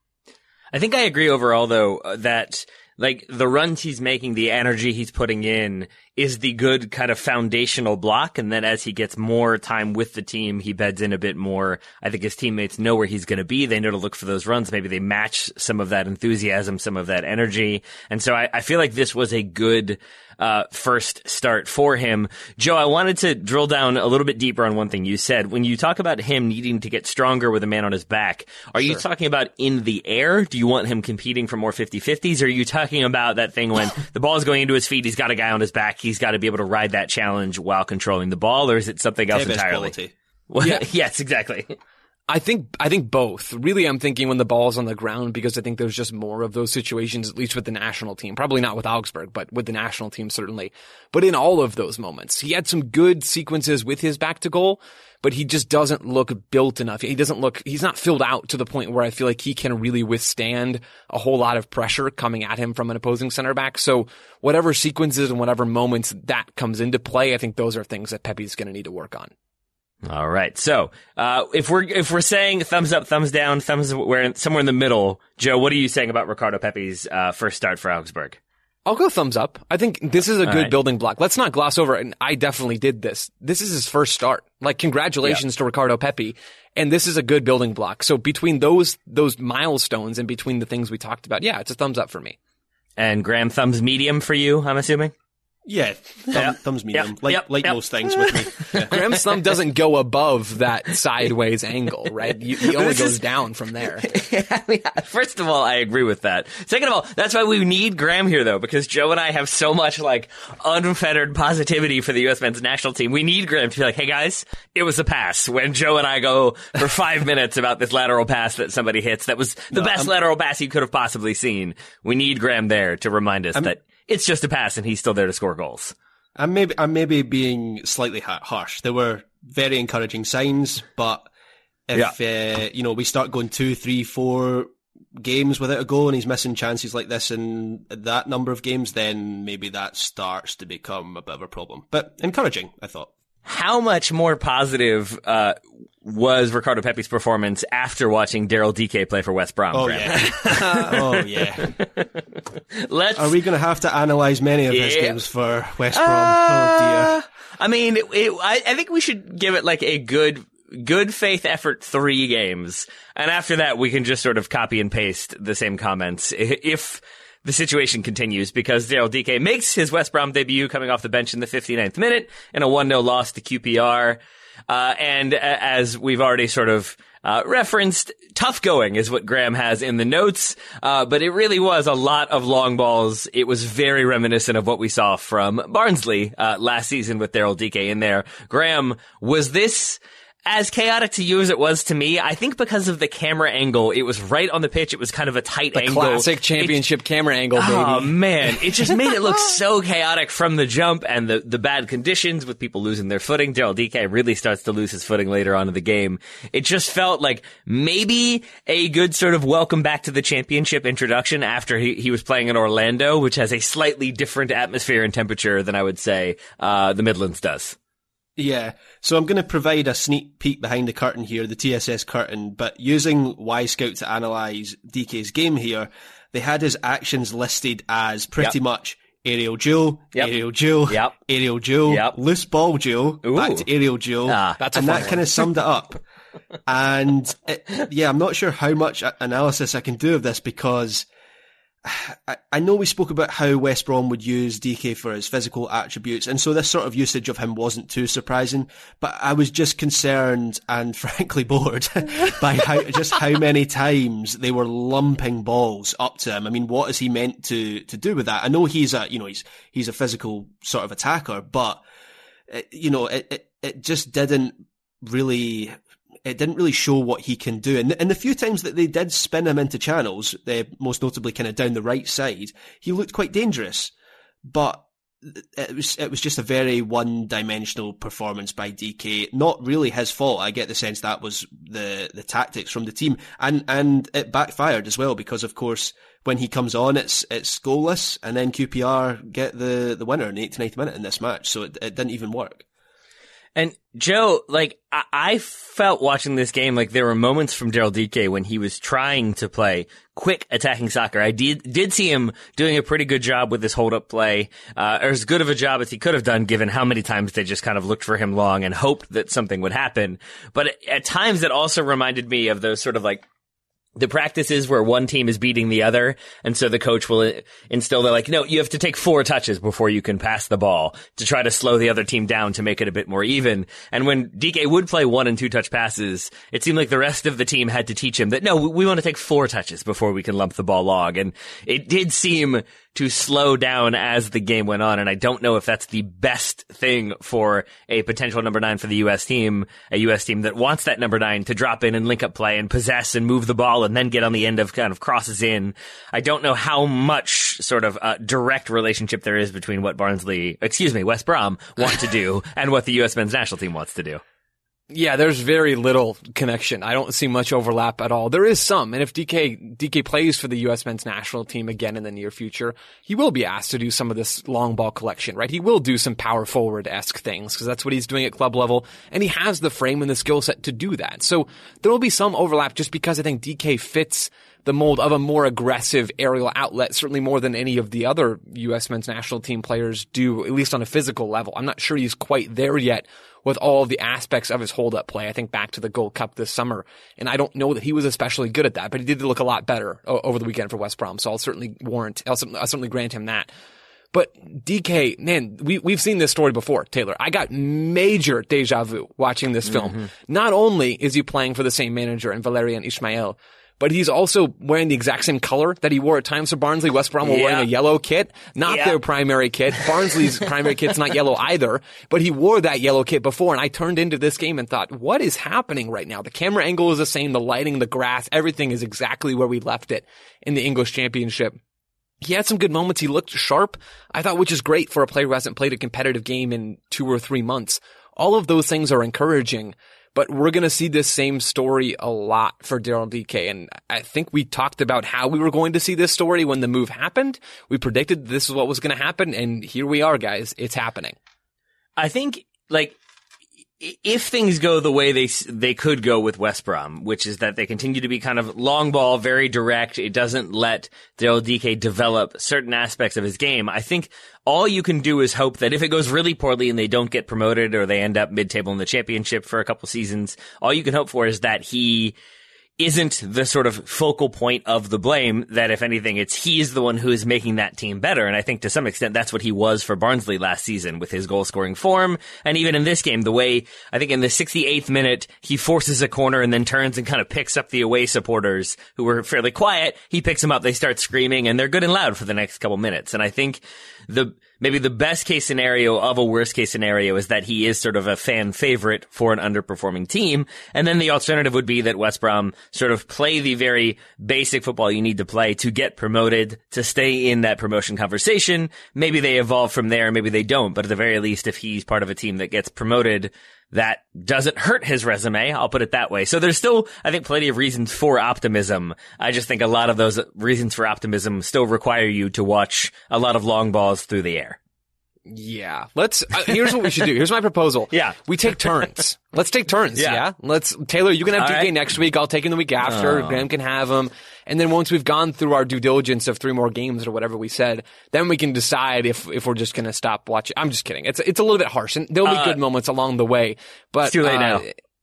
I think I agree overall, though, that like the runs he's making, the energy he's putting in is the good kind of foundational block. And then as he gets more time with the team, he beds in a bit more. I think his teammates know where he's going to be. They know to look for those runs. Maybe they match some of that enthusiasm, some of that energy. And so I, I feel like this was a good uh first start for him. Joe, I wanted to drill down a little bit deeper on one thing you said. When you talk about him needing to get stronger with a man on his back, are sure. you talking about in the air? Do you want him competing for more fifty-fifties? Or are you talking about that thing when the ball is going into his feet, he's got a guy on his back, he's got to be able to ride that challenge while controlling the ball? Or is it something else entirely? Well, yeah. Yes, exactly. I think, I think both. Really, I'm thinking when the ball's on the ground, because I think there's just more of those situations, at least with the national team. Probably not with Augsburg, but with the national team, certainly. But in all of those moments, he had some good sequences with his back to goal, but he just doesn't look built enough. He doesn't look, he's not filled out to the point where I feel like he can really withstand a whole lot of pressure coming at him from an opposing center back. So whatever sequences and whatever moments that comes into play, I think those are things that Pepi's going to need to work on. All right. So, uh, if we're, if we're saying thumbs up, thumbs down, thumbs where somewhere in the middle, Joe, what are you saying about Ricardo Pepi's, uh, first start for Augsburg? I'll go thumbs up. I think this is a All good right. building block. Let's not gloss over it. And I definitely did this. This is his first start. Like, congratulations yeah. to Ricardo Pepi. And this is a good building block. So between those, those milestones and between the things we talked about, yeah, it's a thumbs up for me. And Graham, thumbs medium for you, I'm assuming? Yeah, thumb, yeah. thumbs medium, Yep. like Yep. like Yep. most things with me. Yeah. Graham's thumb doesn't go above that sideways angle, right? You, he only This goes is- down from there. I mean, first of all, I agree with that. Second of all, that's why we need Graham here, though, because Joe and I have so much, like, unfettered positivity for the U S men's national team. We need Graham to be like, hey, guys, it was a pass. When Joe and I go for five minutes about this lateral pass that somebody hits, that was the No, best I'm- lateral pass you could have possibly seen. We need Graham there to remind us I'm- that it's just a pass and he's still there to score goals. I'm maybe I'm maybe being slightly ha- harsh. There were very encouraging signs, but if uh, you know we start going two, three, four games without a goal and he's missing chances like this in that number of games, then maybe that starts to become a bit of a problem. But encouraging, I thought. How much more positive uh, was Ricardo Pepi's performance after watching Daryl D K play for West Brom? Oh, Graham? yeah. oh, yeah. Let's. Are we going to have to analyse many of yeah. his games for West Brom? Uh, oh, dear. I mean, it, it, I, I think we should give it like a good, good faith effort three games. And after that, we can just sort of copy and paste the same comments if the situation continues, because Daryl D K makes his West Brom debut coming off the bench in the fifty-ninth minute in a one nil loss to Q P R. Uh, and uh, as we've already sort of uh, referenced, tough going is what Graham has in the notes. Uh, but it really was a lot of long balls. It was very reminiscent of what we saw from Barnsley uh, last season with Daryl D K in there. Graham, was this as chaotic to you as it was to me? I think because of the camera angle, it was right on the pitch. It was kind of a tight the angle. Classic championship it, camera angle, baby. Oh, man. It just made it look so chaotic from the jump, and the, the bad conditions with people losing their footing. Daryl D K really starts to lose his footing later on in the game. It just felt like maybe a good sort of welcome back to the championship introduction after he, he was playing in Orlando, which has a slightly different atmosphere and temperature than I would say uh, the Midlands does. Yeah, so I'm going to provide a sneak peek behind the curtain here, the T S S curtain, but using Wyscout to analyse D K's game here, they had his actions listed as pretty yep. much aerial duel, yep. aerial duel, yep. aerial duel, yep. loose ball duel, Ooh. back to aerial duel, ah, that's and that kind of summed it up. And it, yeah, I'm not sure how much analysis I can do of this, because I, I know we spoke about how West Brom would use D K for his physical attributes, and so this sort of usage of him wasn't too surprising, but I was just concerned and frankly bored by how, just how many times they were lumping balls up to him. I mean, what is he meant to, to do with that? I know he's a, you know, he's, he's a physical sort of attacker, but, it, you know, it, it, it just didn't really, it didn't really show what he can do. And, and the few times that they did spin him into channels, uh, most notably kind of down the right side, he looked quite dangerous. But it was it was just a very one-dimensional performance by D K. Not really his fault. I get the sense that was the, the tactics from the team. And and it backfired as well, because, of course, when he comes on, it's it's goalless, and then Q P R get the, the winner in the eighty-ninth minute in this match. So it, it didn't even work. And Joe, like, I, I felt watching this game like there were moments from Daryl D K when he was trying to play quick attacking soccer. I did did see him doing a pretty good job with his hold-up play, uh, or as good of a job as he could have done, given how many times they just kind of looked for him long and hoped that something would happen. But at, at times it also reminded me of those sort of like the practices where one team is beating the other, and so the coach will instill, they're like, no, you have to take four touches before you can pass the ball to try to slow the other team down to make it a bit more even. And when D K would play one and two touch passes, it seemed like the rest of the team had to teach him that, no, we, we want to take four touches before we can lump the ball long. And it did seem to slow down as the game went on, and I don't know if that's the best thing for a potential number nine for the U S team, a U S team that wants that number nine to drop in and link up play and possess and move the ball and then get on the end of kind of crosses in. I don't know how much sort of uh, direct relationship there is between what Barnsley, excuse me, West Brom want to do and what the U S men's national team wants to do. Yeah, there's very little connection. I don't see much overlap at all. There is some, and if D K D K plays for the U S men's national team again in the near future, he will be asked to do some of this long ball collection, right? He will do some power forward-esque things, because that's what he's doing at club level, and he has the frame and the skill set to do that. So there will be some overlap, just because I think D K fits the mold of a more aggressive aerial outlet, certainly more than any of the other U S men's national team players do, at least on a physical level. I'm not sure he's quite there yet with all of the aspects of his hold-up play. I think back to the Gold Cup this summer, and I don't know that he was especially good at that, but he did look a lot better o- over the weekend for West Brom, so I'll certainly warrant, I'll, I'll certainly grant him that. But D K, man, we, we've seen this story before, Taylor. I got major deja vu watching this film. Mm-hmm. Not only is he playing for the same manager in Valérien Ismaël, but he's also wearing the exact same color that he wore at times for Barnsley. West Brom were yeah. wearing a yellow kit, not yeah. their primary kit. Barnsley's primary kit's not yellow either, but he wore that yellow kit before, and I turned into this game and thought, what is happening right now? The camera angle is the same, the lighting, the grass, everything is exactly where we left it in the English Championship. He had some good moments. He looked sharp, I thought, which is great for a player who hasn't played a competitive game in two or three months. All of those things are encouraging. but we're going to see this same story a lot for Daryl Dike. And I think we talked about how we were going to see this story when the move happened. We predicted this is what was going to happen, and here we are, guys. It's happening. I think, like, if things go the way they they could go with West Brom, which is that they continue to be kind of long ball, very direct, it doesn't let Daryl Dike develop certain aspects of his game, I think all you can do is hope that if it goes really poorly and they don't get promoted or they end up mid-table in the championship for a couple seasons, all you can hope for is that he isn't the sort of focal point of the blame, that if anything, it's he's the one who is making that team better. And I think to some extent that's what he was for Barnsley last season with his goal scoring form. And even in this game, the way I think in the sixty-eighth minute, he forces a corner and then turns and kind of picks up the away supporters who were fairly quiet. He picks them up, they start screaming, and they're good and loud for the next couple minutes. And I think the maybe the best case scenario of a worst case scenario is that he is sort of a fan favorite for an underperforming team. And then the alternative would be that West Brom sort of play the very basic football you need to play to get promoted, to stay in that promotion conversation. Maybe they evolve from there, maybe they don't. But at the very least, if he's part of a team that gets promoted, that doesn't hurt his resume. I'll put it that way. So there's still, I think, plenty of reasons for optimism. I just think a lot of those reasons for optimism still require you to watch a lot of long balls through the air. Yeah. Let's, uh, here's what we should do. Here's my proposal. Yeah. We take turns. Let's take turns. Yeah. yeah? Let's, Taylor, you can have D K right. next week. I'll take him the week after. Oh. Graham can have him. And then once we've gone through our due diligence of three more games or whatever we said, then we can decide if, if we're just going to stop watching. I'm just kidding. It's, it's a little bit harsh, and there'll be uh, good moments along the way, but. It's too late uh, now.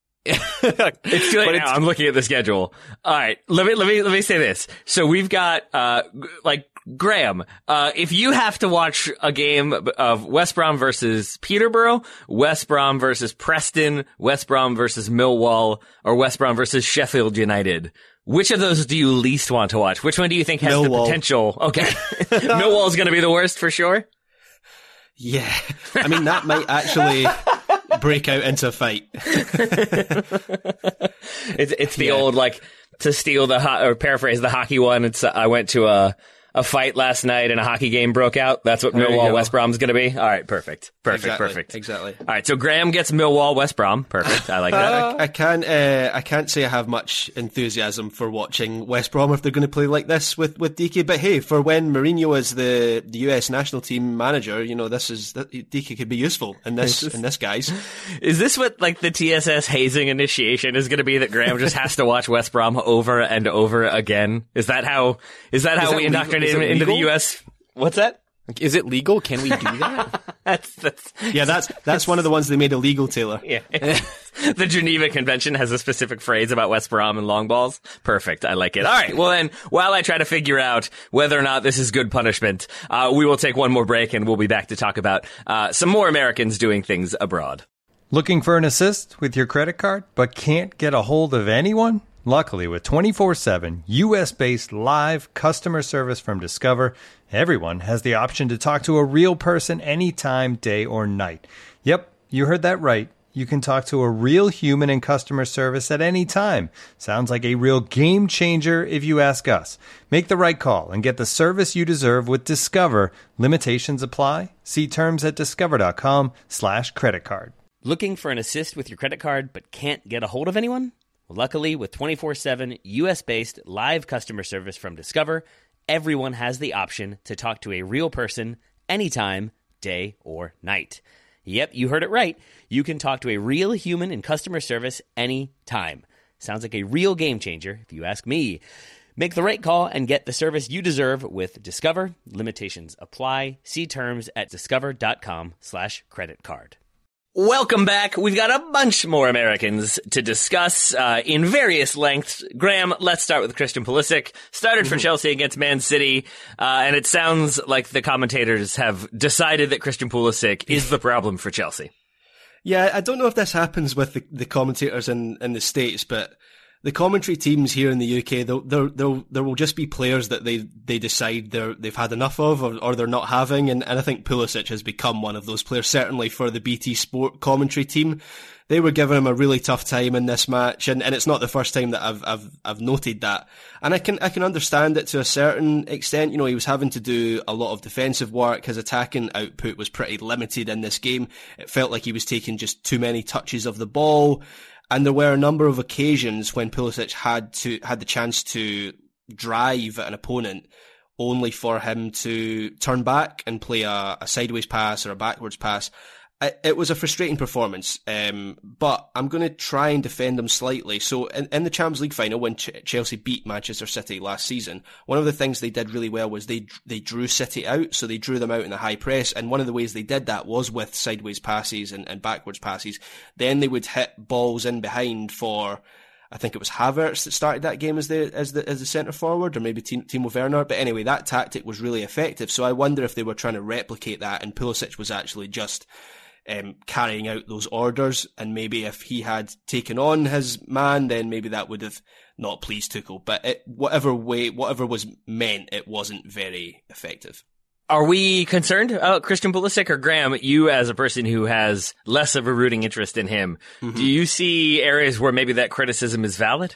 It's too late now. I'm looking at the schedule. All right. Let me, let me, let me say this. So we've got, uh, like, Graham, uh, if you have to watch a game of West Brom versus Peterborough, West Brom versus Preston, West Brom versus Millwall, or West Brom versus Sheffield United, which of those do you least want to watch? Which one do you think has Millwall. the potential? Okay. Millwall's going to be the worst for sure? Yeah. I mean, that might actually break out into a fight. it's it's the yeah. old, like, to steal the, ho- or paraphrase the hockey one, it's, uh, I went to a, a fight last night and a hockey game broke out. That's what there Millwall West Brom's going to be. All right, perfect, perfect, exactly, perfect. Exactly. All right, so Graham gets Millwall West Brom. Perfect. I like that. I, I can't. Uh, I can't say I have much enthusiasm for watching West Brom if they're going to play like this with with D K. But hey, for when Mourinho is the, the U S national team manager, you know, this is D K could be useful in this in this guys. Is this what like the T S S hazing initiation is going to be? That Graham just has to watch West Brom over and over again? Is that how? Is that how is that we indoctrinate him into the U S? What's that? Is it legal? Can we do that? that's, that's, yeah, that's that's one of the ones they made illegal, Taylor. Yeah. The Geneva Convention has a specific phrase about West Brom and long balls. Perfect. I like it. All right. Well, then, while I try to figure out whether or not this is good punishment, uh, we will take one more break and we'll be back to talk about uh, some more Americans doing things abroad. Looking for an assist with your credit card, but can't get a hold of anyone? Luckily, with twenty-four seven U S-based live customer service from Discover, everyone has the option to talk to a real person anytime, day or night. Yep, you heard that right. You can talk to a real human in customer service at any time. Sounds like a real game changer if you ask us. Make the right call and get the service you deserve with Discover. Limitations apply. See terms at discover.com slash credit card. Looking for an assist with your credit card but can't get a hold of anyone? Luckily, with twenty-four seven U S-based live customer service from Discover, everyone has the option to talk to a real person anytime, day or night. Yep, you heard it right. You can talk to a real human in customer service anytime. Sounds like a real game changer, if you ask me. Make the right call and get the service you deserve with Discover. Limitations apply. See terms at discover.com slash credit card. Welcome back. We've got a bunch more Americans to discuss uh, in various lengths. Graham, let's start with Christian Pulisic. Started for Chelsea against Man City, uh, and it sounds like the commentators have decided that Christian Pulisic is the problem for Chelsea. Yeah, I don't know if this happens with the, the commentators in, in the States, but the commentary teams here in the U K, they'll, they'll, they'll, there will just be players that they, they decide they're, they've had enough of or, or they're not having. And, and I think Pulisic has become one of those players, certainly for the B T Sport commentary team. They were giving him a really tough time in this match. And, and it's not the first time that I've, I've, I've noted that. And I can, I can understand it to a certain extent. You know, he was having to do a lot of defensive work. His attacking output was pretty limited in this game. It felt like he was taking just too many touches of the ball. And there were a number of occasions when Pulisic had to had the chance to drive at an opponent only for him to turn back and play a, a sideways pass or a backwards pass. It, it was a frustrating performance, um, but I'm going to try and defend them slightly. So in, in the Champions League final, when Ch- Chelsea beat Manchester City last season, one of the things they did really well was they they drew City out, so they drew them out in the high press, and one of the ways they did that was with sideways passes and, and backwards passes. Then they would hit balls in behind for, I think it was Havertz that started that game as the as the as the centre forward, or maybe Timo Werner. But anyway, that tactic was really effective. So I wonder if they were trying to replicate that, and Pulisic was actually just um, carrying out those orders. And maybe if he had taken on his man, then maybe that would have not pleased Tuchel. But it, whatever way, whatever was meant, it wasn't very effective. Are we concerned about Christian Pulisic, or Graham, you as a person who has less of a rooting interest in him, mm-hmm. do you see areas where maybe that criticism is valid?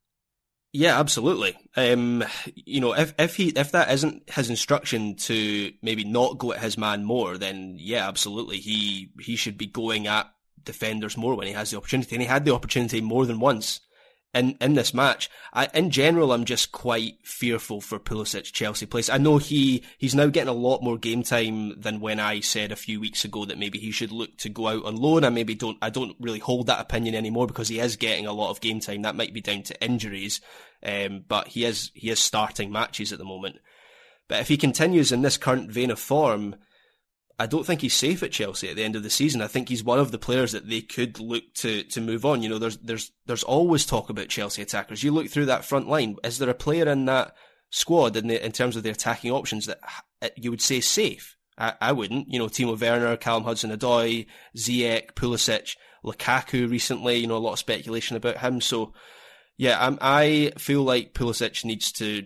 Yeah, absolutely. Um, you know, if, if he, if that isn't his instruction to maybe not go at his man more, then yeah, absolutely. He, he should be going at defenders more when he has the opportunity. And he had the opportunity more than once in, in this match. I, in general, I'm just quite fearful for Pulisic's Chelsea place. I know he, he's now getting a lot more game time than when I said a few weeks ago that maybe he should look to go out on loan. I maybe don't, I don't really hold that opinion anymore because he is getting a lot of game time. That might be down to injuries. Um, but he is, he is starting matches at the moment. But if he continues in this current vein of form, I don't think he's safe at Chelsea at the end of the season. I think he's one of the players that they could look to to move on. You know, there's there's there's always talk about Chelsea attackers. You look through that front line. Is there a player in that squad in the, in terms of the attacking options that you would say safe? I, I wouldn't. You know, Timo Werner, Callum Hudson-Odoi, Ziyech, Pulisic, Lukaku recently. You know, a lot of speculation about him. So yeah, I'm, I feel like Pulisic needs to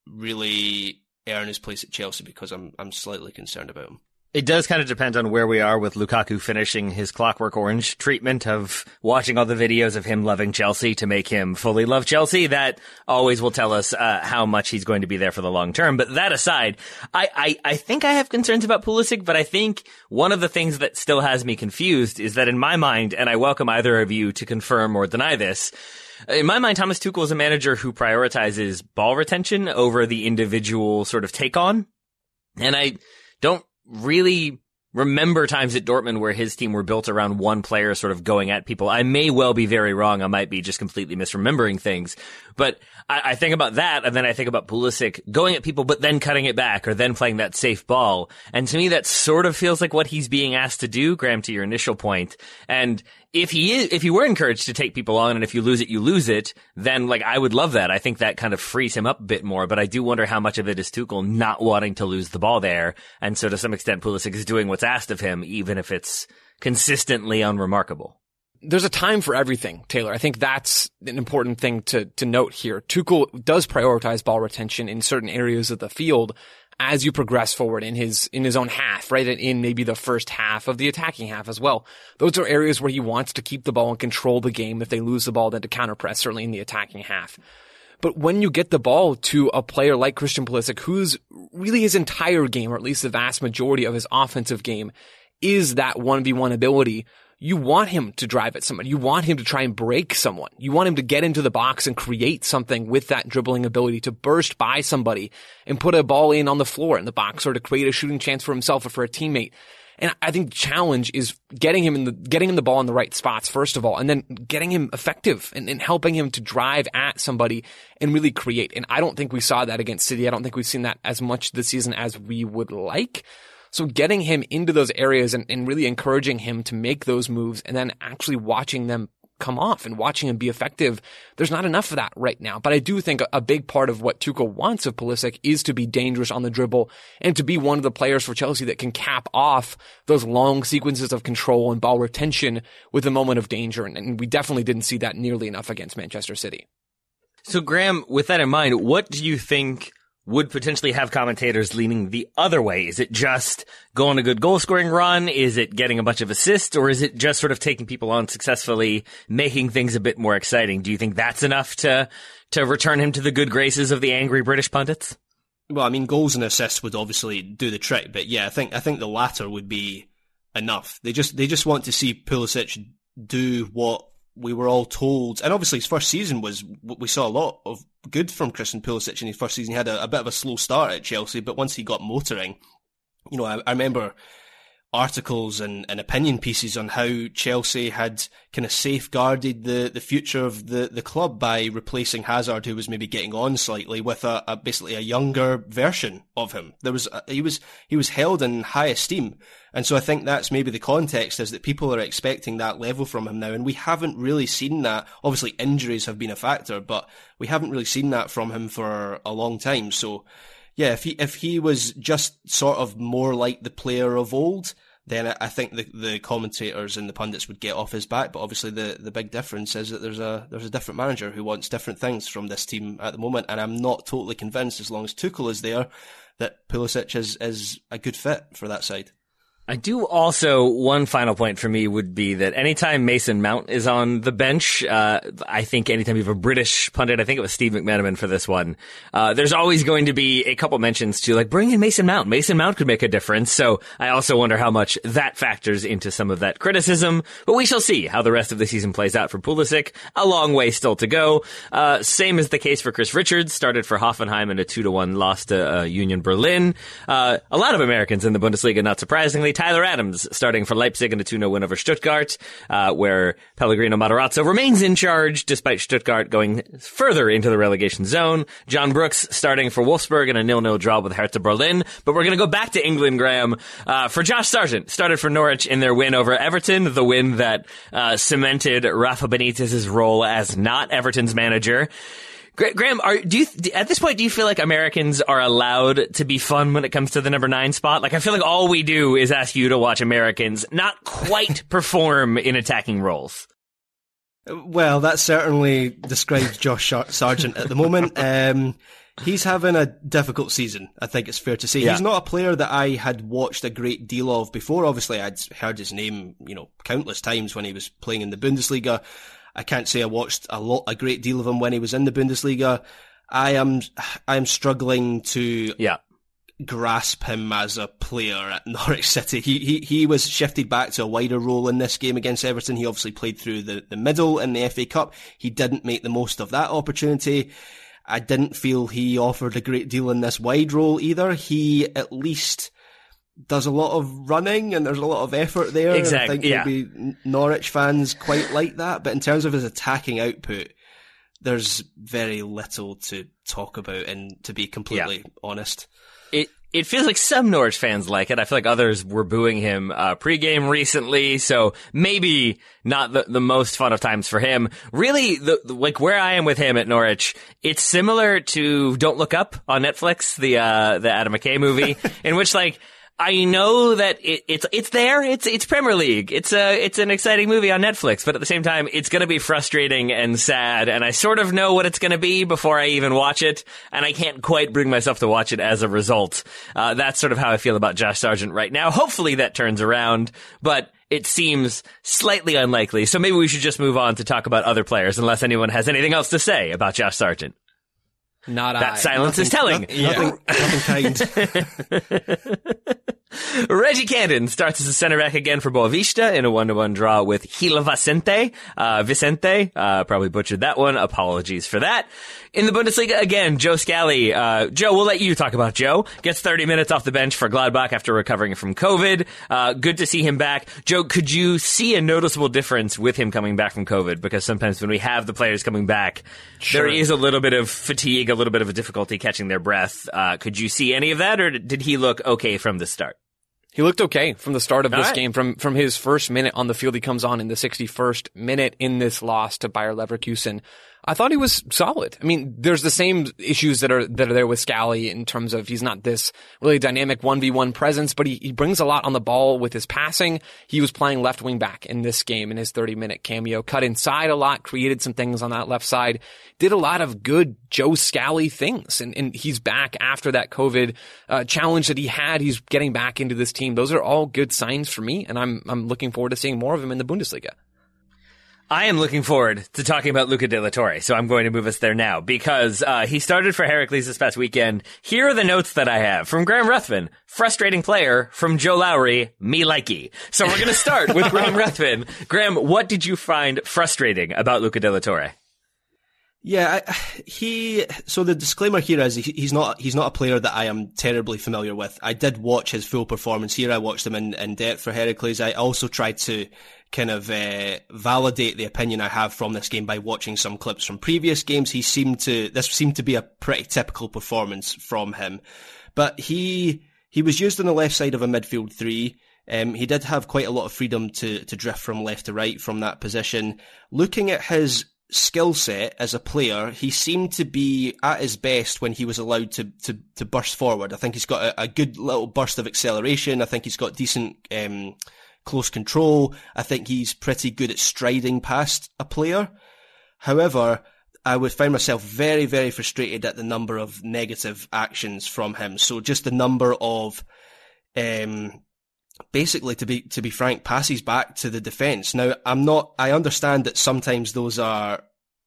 really earn his place at Chelsea because I'm I'm slightly concerned about him. It does kind of depend on where we are with Lukaku finishing his Clockwork Orange treatment of watching all the videos of him loving Chelsea to make him fully love Chelsea. That always will tell us uh, how much he's going to be there for the long term. But that aside, I, I, I think I have concerns about Pulisic, but I think one of the things that still has me confused is that in my mind, and I welcome either of you to confirm or deny this, in my mind, Thomas Tuchel is a manager who prioritizes ball retention over the individual sort of take on. And I don't really remember times at Dortmund where his team were built around one player sort of going at people. I may well be very wrong. I might be just completely misremembering things. But I, I think about that, and then I think about Pulisic going at people but then cutting it back or then playing that safe ball. And to me, that sort of feels like what he's being asked to do, Graham, to your initial point. And if he is, if he were encouraged to take people on, and if you lose it, you lose it, then like I would love that. I think that kind of frees him up a bit more, but I do wonder how much of it is Tuchel not wanting to lose the ball there. And so to some extent, Pulisic is doing what's asked of him, even if it's consistently unremarkable. There's a time for everything, Taylor. I think that's an important thing to, to note here. Tuchel does prioritize ball retention in certain areas of the field as you progress forward in his, in his own half, right? In maybe the first half of the attacking half as well. Those are areas where he wants to keep the ball and control the game. If they lose the ball, then to counterpress, certainly in the attacking half. But when you get the ball to a player like Christian Pulisic, who's really his entire game, or at least the vast majority of his offensive game, is that one v one ability, you want him to drive at somebody. You want him to try and break someone. You want him to get into the box and create something with that dribbling ability to burst by somebody and put a ball in on the floor in the box, or to create a shooting chance for himself or for a teammate. And I think the challenge is getting him in the, getting him the ball in the right spots, first of all, and then getting him effective and, and helping him to drive at somebody and really create. And I don't think we saw that against City. I don't think we've seen that as much this season as we would like. So getting him into those areas and, and really encouraging him to make those moves, and then actually watching them come off and watching him be effective, there's not enough of that right now. But I do think a, a big part of what Tuchel wants of Pulisic is to be dangerous on the dribble and to be one of the players for Chelsea that can cap off those long sequences of control and ball retention with a moment of danger. And, and we definitely didn't see that nearly enough against Manchester City. So Graham, with that in mind, what do you think would potentially have commentators leaning the other way? Is it just going a good goal scoring run? Is it getting a bunch of assists? Or is it just sort of taking people on successfully, making things a bit more exciting? Do you think that's enough to, to return him to the good graces of the angry British pundits? Well, I mean, goals and assists would obviously do the trick, but yeah, I think, I think the latter would be enough. They just, they just want to see Pulisic do what we were all told, and obviously his first season was, we saw a lot of good from Christian Pulisic in his first season. He had a, a bit of a slow start at Chelsea, but once he got motoring, you know, I, I remember articles and, and opinion pieces on how Chelsea had kind of safeguarded the, the future of the, the club by replacing Hazard, who was maybe getting on slightly, with a, a basically a younger version of him. There was a, he was he was held in high esteem, and so I think that's maybe the context, is that people are expecting that level from him now, and we haven't really seen that. Obviously, injuries have been a factor, but we haven't really seen that from him for a long time. So, yeah, if he if he was just sort of more like the player of old, then I think the the commentators and the pundits would get off his back. But obviously, the, the big difference is that there's a there's a different manager who wants different things from this team at the moment, and I'm not totally convinced, as long as Tuchel is there, that Pulisic is is a good fit for that side. I do also, one final point for me would be that anytime Mason Mount is on the bench, uh, I think anytime you have a British pundit, I think it was Steve McManaman for this one, uh, there's always going to be a couple mentions to, like, bring in Mason Mount. Mason Mount could make a difference. So I also wonder how much that factors into some of that criticism, but we shall see how the rest of the season plays out for Pulisic. A long way still to go. Uh, same is the case for Chris Richards, started for Hoffenheim in a two to one loss to uh, Union Berlin. Uh, a lot of Americans in the Bundesliga, not surprisingly. Tyler Adams starting for Leipzig in a two nil win over Stuttgart, uh, where Pellegrino Matarazzo remains in charge despite Stuttgart going further into the relegation zone. John Brooks starting for Wolfsburg in a nil nil draw with Hertha Berlin. But we're going to go back to England, Graham, uh, for Josh Sargent. Started for Norwich in their win over Everton, the win that uh, cemented Rafa Benitez's role as not Everton's manager. Graham, are, do you, at this point, do you feel like Americans are allowed to be fun when it comes to the number nine spot? Like, I feel like all we do is ask you to watch Americans not quite perform in attacking roles. Well, that certainly describes Josh Sargent at the moment. Um, he's having a difficult season, I think it's fair to say. Yeah. He's not a player that I had watched a great deal of before. Obviously, I'd heard his name, you know, countless times when he was playing in the Bundesliga. I can't say I watched a lot, a great deal of him when he was in the Bundesliga. I am, I am struggling to yeah. grasp him as a player at Norwich City. He, he, he was shifted back to a wider role in this game against Everton. He obviously played through the, the middle in the F A Cup. He didn't make the most of that opportunity. I didn't feel he offered a great deal in this wide role either. He at least does a lot of running and there's a lot of effort there. Exactly. I think yeah. maybe Norwich fans quite like that. But in terms of his attacking output, there's very little to talk about, and to be completely yeah. honest. It it feels like some Norwich fans like it. I feel like others were booing him uh, pregame recently, so maybe not the, the most fun of times for him. Really, the, the, like where I am with him at Norwich, it's similar to Don't Look Up on Netflix, the uh, the Adam McKay movie, in which like I know that it, it's it's there. It's it's Premier League. It's a it's an exciting movie on Netflix, but at the same time, it's going to be frustrating and sad. And I sort of know what it's going to be before I even watch it, and I can't quite bring myself to watch it as a result. Uh, that's sort of how I feel about Josh Sargent right now. Hopefully, that turns around, but it seems slightly unlikely. So maybe we should just move on to talk about other players, unless anyone has anything else to say about Josh Sargent. Not that I. silence nothing, is telling. Nothing, yeah. nothing kind. Reggie Cannon starts as a center back again for Boavista in a one to one draw with Gil Vicente. Uh, Vicente, uh, probably butchered that one. Apologies for that. In the Bundesliga, again, Joe Scally. Uh, Joe, we'll let you talk about Joe. Gets thirty minutes off the bench for Gladbach after recovering from COVID. Uh, good to see him back. Joe, could you see a noticeable difference with him coming back from COVID? Because sometimes when we have the players coming back, sure. there is a little bit of fatigue, a little bit of a difficulty catching their breath. Uh, could you see any of that, or did he look okay from the start? He looked okay from the start of All this right. game. From from his first minute on the field, he comes on in the sixty-first minute in this loss to Bayer Leverkusen. I thought he was solid. I mean, there's the same issues that are that are there with Scally in terms of he's not this really dynamic one v one presence, but he, he brings a lot on the ball with his passing. He was playing left wing back in this game in his thirty-minute cameo. Cut inside a lot, created some things on that left side, did a lot of good Joe Scally things, and, and he's back after that COVID uh, challenge that he had. He's getting back into this team. Those are all good signs for me, and I'm I'm looking forward to seeing more of him in the Bundesliga. I am looking forward to talking about Luca De La Torre, so I'm going to move us there now because uh, he started for Heracles this past weekend. Here are the notes that I have from Graham Ruthven. Frustrating player. From Joe Lowry, me likey. So we're going to start with Graham Ruthven. Graham, what did you find frustrating about Luca De La Torre? Yeah, I, he. So the disclaimer here is he, he's not he's not a player that I am terribly familiar with. I did watch his full performance here. I watched him in, in depth for Heracles. I also tried to kind of uh, validate the opinion I have from this game by watching some clips from previous games. He seemed to this seemed to be a pretty typical performance from him, but he he was used on the left side of a midfield three. Um, he did have quite a lot of freedom to to drift from left to right from that position. Looking at his skill set as a player, he seemed to be at his best when he was allowed to to, to burst forward. I think he's got a, a good little burst of acceleration. I think he's got decent um, close control. I think he's pretty good at striding past a player. However, I would find myself very, very frustrated at the number of negative actions from him. So just the number of um basically, to be to be frank, passes back to the defence. Now, I'm not. I understand that sometimes those are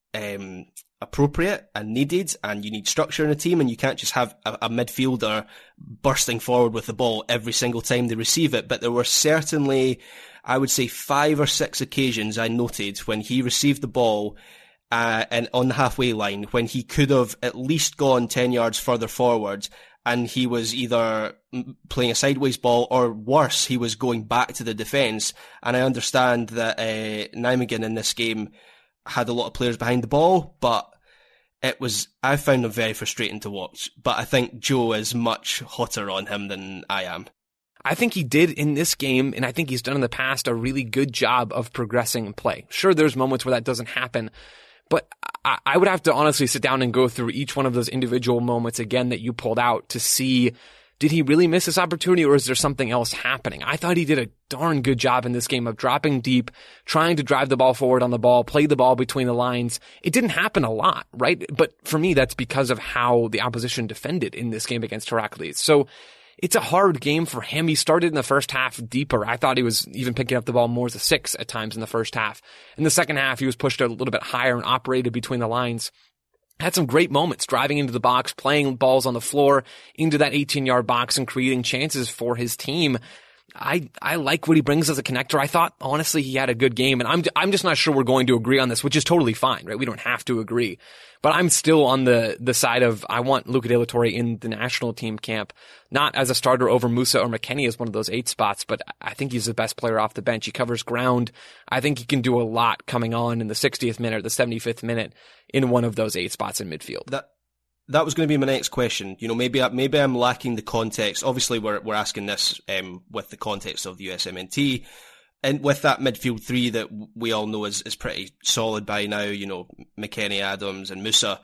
um, appropriate and needed, and you need structure in a team, and you can't just have a, a midfielder bursting forward with the ball every single time they receive it. But there were certainly, I would say, five or six occasions I noted when he received the ball uh, and on the halfway line when he could have at least gone ten yards further forward. And he was either playing a sideways ball or worse, he was going back to the defence. And I understand that uh, Nijmegen in this game had a lot of players behind the ball, but it was, I found him very frustrating to watch. But I think Joe is much hotter on him than I am. I think he did in this game, and I think he's done in the past, a really good job of progressing play. Sure, there's moments where that doesn't happen, but I would have to honestly sit down and go through each one of those individual moments again that you pulled out to see, did he really miss this opportunity or is there something else happening? I thought he did a darn good job in this game of dropping deep, trying to drive the ball forward on the ball, play the ball between the lines. It didn't happen a lot, right? But for me, that's because of how the opposition defended in this game against Heracles. So it's a hard game for him. He started in the first half deeper. I thought he was even picking up the ball more as a six at times in the first half. In the second half, he was pushed a little bit higher and operated between the lines. Had some great moments driving into the box, playing balls on the floor into that eighteen-yard box and creating chances for his team. I, I like what he brings as a connector. I thought, honestly, he had a good game, and I'm, I'm just not sure we're going to agree on this, which is totally fine, right? We don't have to agree. But I'm still on the, the side of, I want Luca De La Torre in the national team camp, not as a starter over Musa or McKennie as one of those eight spots, but I think he's the best player off the bench. He covers ground. I think he can do a lot coming on in the sixtieth minute or the seventy-fifth minute in one of those eight spots in midfield. That, That was going to be my next question. You know, maybe I, maybe I'm lacking the context. Obviously, we're we're asking this um, with the context of the U S M N T, and with that midfield three that we all know is is pretty solid by now. You know, McKennie, Adams, and Musa.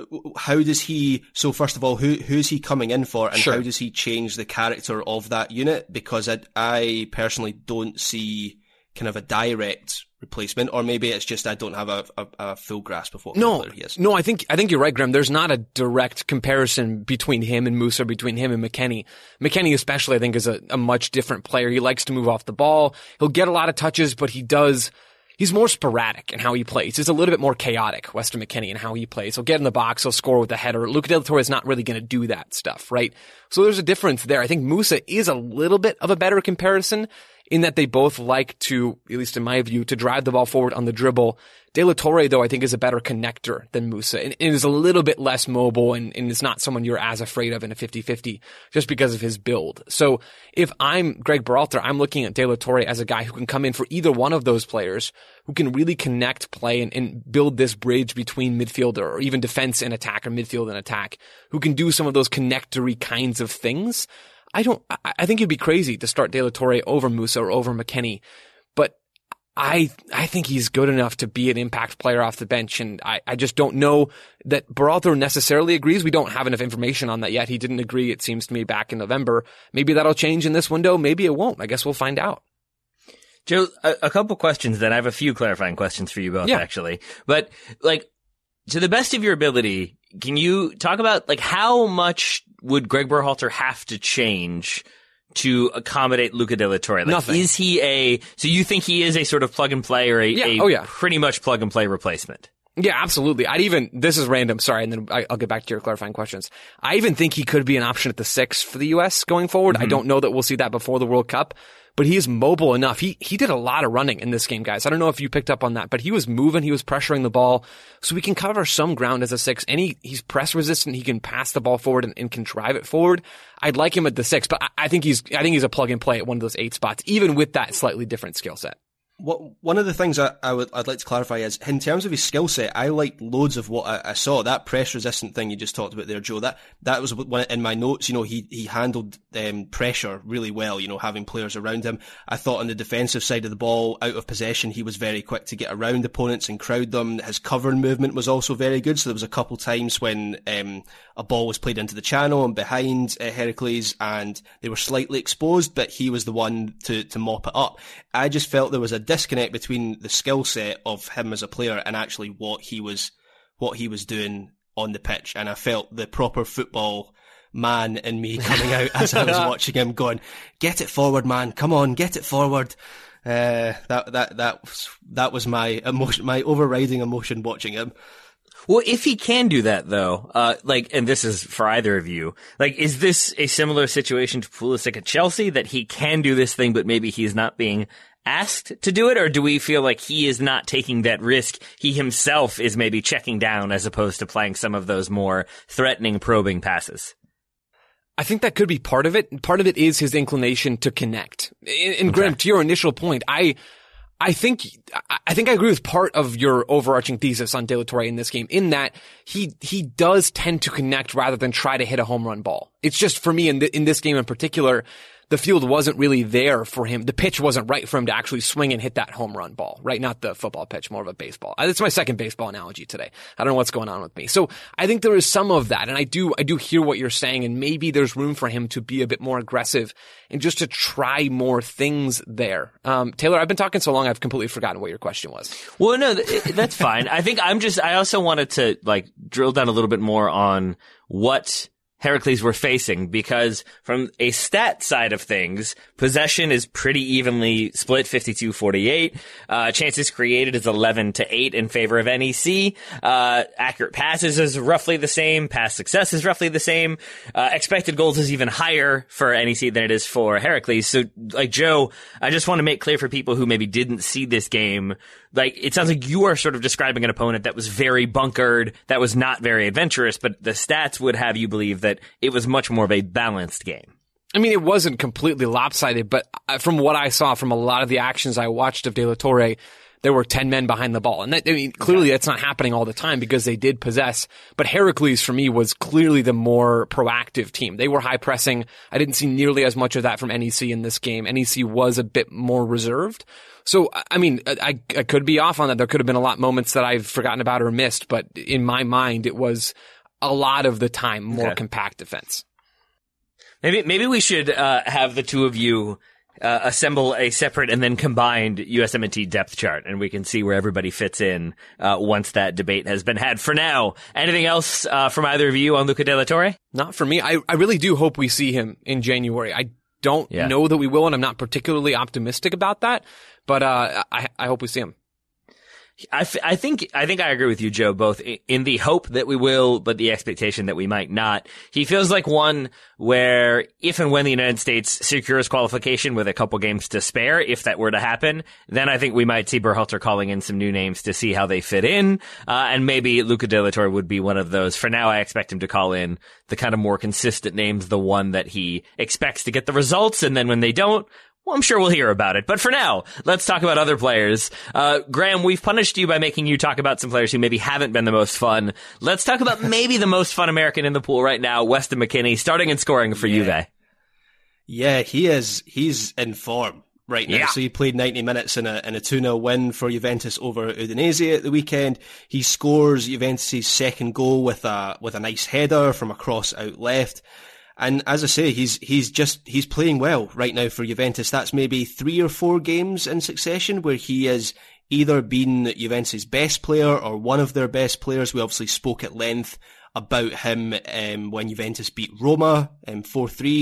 How does he? So first of all, who who's he coming in for, and Sure. how does he change the character of that unit? Because I I personally don't see kind of a direct replacement, or maybe it's just I don't have a, a, a full grasp of what kind of No, player he is. no, I think I think you're right, Graham. There's not a direct comparison between him and Musa, between him and McKennie. McKennie especially, I think, is a, a much different player. He likes to move off the ball. He'll get a lot of touches, but he does, he's more sporadic in how he plays. He's a little bit more chaotic, Weston McKennie, in how he plays. He'll get in the box, he'll score with a header. Luca De La Torre is not really going to do that stuff, right? So there's a difference there. I think Musa is a little bit of a better comparison in that they both like to, at least in my view, to drive the ball forward on the dribble. De La Torre, though, I think is a better connector than Musa, and, and is a little bit less mobile, and, and is not someone you're as afraid of in a fifty-fifty just because of his build. So if I'm Greg Berhalter, I'm looking at De La Torre as a guy who can come in for either one of those players, who can really connect play and, and build this bridge between midfielder or even defense and attack, or midfield and attack, who can do some of those connectory kinds of things. I don't, I, I think it'd be crazy to start De La Torre over Musa or over McKennie, but I, I think he's good enough to be an impact player off the bench, and I, I just don't know that Berhalter necessarily agrees. We don't have enough information on that yet. He didn't agree, it seems to me, back in November. Maybe that'll change in this window. Maybe it won't. I guess we'll find out. Joe, a, a couple questions then. I have a few clarifying questions for you both, Yeah. actually. But, like, to the best of your ability, can you talk about, like, how much would Greg Berhalter have to change to accommodate Luca De La Torre? Like, Nothing. Is he a, so you think he is a sort of plug and play or a, Yeah. a Oh, yeah. pretty much plug and play replacement? Yeah, absolutely. I'd even, this is random, sorry, and then I, I'll get back to your clarifying questions. I even think he could be an option at the six for the U S going forward. Mm-hmm. I don't know that we'll see that before the World Cup, but he is mobile enough. He, he did a lot of running in this game, guys. I don't know if you picked up on that, but he was moving, he was pressuring the ball, so we can cover some ground as a six, and he, he's press resistant, he can pass the ball forward and, and can drive it forward. I'd like him at the six, but I, I think he's, I think he's a plug and play at one of those eight spots, even with that slightly different skill set. What, one of the things I, I would, I'd like to clarify is, in terms of his skill set, I liked loads of what I, I saw. That press resistant thing you just talked about there, Joe, that, that was one in my notes. You know, he, he handled, um, pressure really well, you know, having players around him. I thought on the defensive side of the ball, out of possession, he was very quick to get around opponents and crowd them. His covering movement was also very good. So there was a couple times when, um, a ball was played into the channel and behind uh, Heracles, and they were slightly exposed, but he was the one to, to mop it up. I just felt there was a disconnect between the skill set of him as a player and actually what he was, what he was doing on the pitch. And I felt the proper football man in me coming out as I was watching him going, get it forward, man. Come on, get it forward. Uh, that, that, that, was, that was my emotion, my overriding emotion watching him. Well, if he can do that, though, uh, like, and this is for either of you, like, is this a similar situation to Pulisic at Chelsea, that he can do this thing, but maybe he's not being asked to do it? Or do we feel like he is not taking that risk? He himself is maybe checking down as opposed to playing some of those more threatening, probing passes? I think that could be part of it. Part of it is his inclination to connect. And, and okay. Graham, to your initial point, I, I think, I think I agree with part of your overarching thesis on De La Torre in this game, in that he, he does tend to connect rather than try to hit a home run ball. It's just, for me, in the, in this game in particular, the field wasn't really there for him. The pitch wasn't right for him to actually swing and hit that home run ball, right? Not the football pitch, more of a baseball. That's my second baseball analogy today. I don't know what's going on with me. So I think there is some of that. And I do, I do hear what you're saying. And maybe there's room for him to be a bit more aggressive and just to try more things there. Um, Taylor, I've been talking so long, I've completely forgotten what your question was. Well, no, th- that's fine. I think I'm just, I also wanted to like drill down a little bit more on what Heracles were facing, because from a stat side of things, possession is pretty evenly split, fifty-two forty-eight. Uh, chances created is eleven to eight in favor of N E C. Uh, accurate passes is roughly the same. Pass success is roughly the same. Uh, expected goals is even higher for N E C than it is for Heracles. So, like, Joe, I just want to make clear for people who maybe didn't see this game, like, it sounds like you are sort of describing an opponent that was very bunkered, that was not very adventurous, but the stats would have you believe that it was much more of a balanced game. I mean, it wasn't completely lopsided, but from what I saw from a lot of the actions I watched of De La Torre, there were ten men behind the ball. And that, I mean, clearly yeah. that's not happening all the time because they did possess. But Heracles, for me, was clearly the more proactive team. They were high pressing. I didn't see nearly as much of that from N E C in this game. N E C was a bit more reserved. So, I mean, I, I could be off on that. There could have been a lot of moments that I've forgotten about or missed, but in my mind, it was a lot of the time more okay. compact defense. Maybe, maybe we should, uh, have the two of you, uh, assemble a separate and then combined U S M N T depth chart, and we can see where everybody fits in, uh, once that debate has been had. For now, anything else, uh, from either of you on Luca De La Torre? Not for me. I, I really do hope we see him in January. I don't yeah. know that we will, and I'm not particularly optimistic about that, but, uh, I, I hope we see him. I, f- I think, I think I agree with you, Joe, both in the hope that we will, but the expectation that we might not. He feels like one where if and when the United States secures qualification with a couple games to spare, if that were to happen, then I think we might see Berhalter calling in some new names to see how they fit in. Uh, and maybe Luca De La Torre would be one of those. For now, I expect him to call in the kind of more consistent names, the one that he expects to get the results. And then when they don't, well, I'm sure we'll hear about it. But for now, let's talk about other players. Uh, Graham, we've punished you by making you talk about some players who maybe haven't been the most fun. Let's talk about maybe the most fun American in the pool right now, Weston McKennie, starting and scoring for yeah. Juve. Yeah, he is. He's in form right now. Yeah. So he played ninety minutes in a in a two nil win for Juventus over Udinese at the weekend. He scores Juventus' second goal with a with a nice header from a cross out left. And as I say, he's he's just he's playing well right now for Juventus. That's maybe three or four games in succession where he has either been Juventus' best player or one of their best players. We obviously spoke at length about him um, when Juventus beat Roma um, four three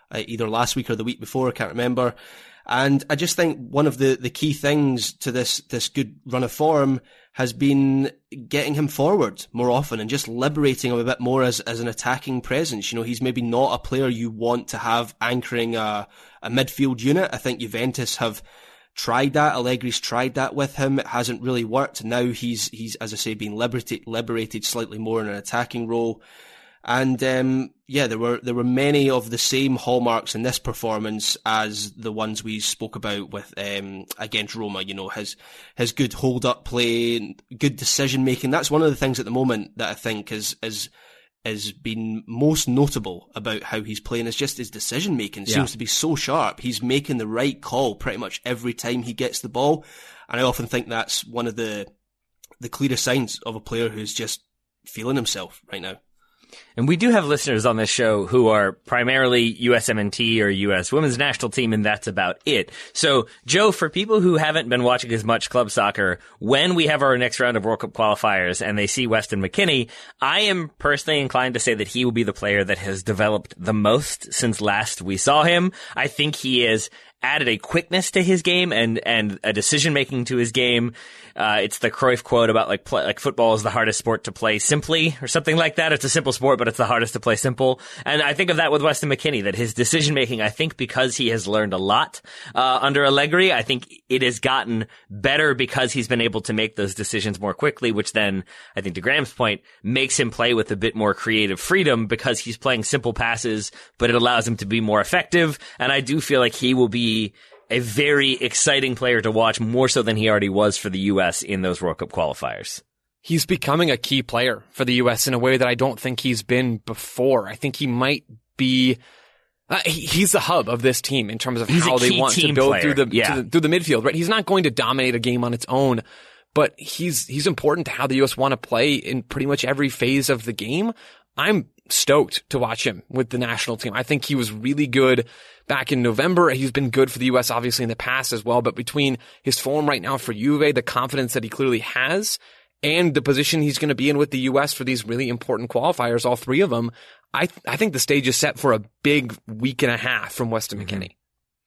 uh, either last week or the week before, I can't remember. And I just think one of the, the key things to this, this good run of form has been getting him forward more often and just liberating him a bit more as, as an attacking presence. You know, he's maybe not a player you want to have anchoring a, a midfield unit. I think Juventus have tried that. Allegri's tried that with him. It hasn't really worked. Now he's, he's, as I say, been liberated, liberated slightly more in an attacking role. And, um, yeah, there were, there were many of the same hallmarks in this performance as the ones we spoke about with, um, against Roma, you know, his, his good hold up play, good decision making. That's one of the things at the moment that I think is, is, is been most notable about how he's playing is just his decision making yeah. seems to be so sharp. He's making the right call pretty much every time he gets the ball. And I often think that's one of the, the clearest signs of a player who's just feeling himself right now. And we do have listeners on this show who are primarily U S M N T or U S Women's National Team, and that's about it. So, Joe, for people who haven't been watching as much club soccer, when we have our next round of World Cup qualifiers and they see Weston McKennie, I am personally inclined to say that he will be the player that has developed the most since last we saw him. I think he has added a quickness to his game and, and a decision-making to his game. Uh, it's the Cruyff quote about like, play, like football is the hardest sport to play simply or something like that. It's a simple sport, but it's the hardest to play simple. And I think of that with Weston McKennie, that his decision-making, I think because he has learned a lot, uh, under Allegri, I think it has gotten better because he's been able to make those decisions more quickly, which then, I think to Graham's point, makes him play with a bit more creative freedom because he's playing simple passes, but it allows him to be more effective. And I do feel like he will be a very exciting player to watch, more so than he already was for the U S in those World Cup qualifiers. He's becoming a key player for the U S in a way that I don't think he's been before. I think he might be, uh, he, he's the hub of this team in terms of he's how they want to build player. through the, yeah. the through the midfield, right? He's not going to dominate a game on its own, but he's, he's important to how the U S want to play in pretty much every phase of the game. I'm stoked to watch him with the national team. I think he was really good back in November. He's been good for the U S obviously in the past as well, but between his form right now for Juve, the confidence that he clearly has, and the position he's going to be in with the U S for these really important qualifiers, all three of them, I th- I think the stage is set for a big week and a half from Weston McKennie. Mm-hmm.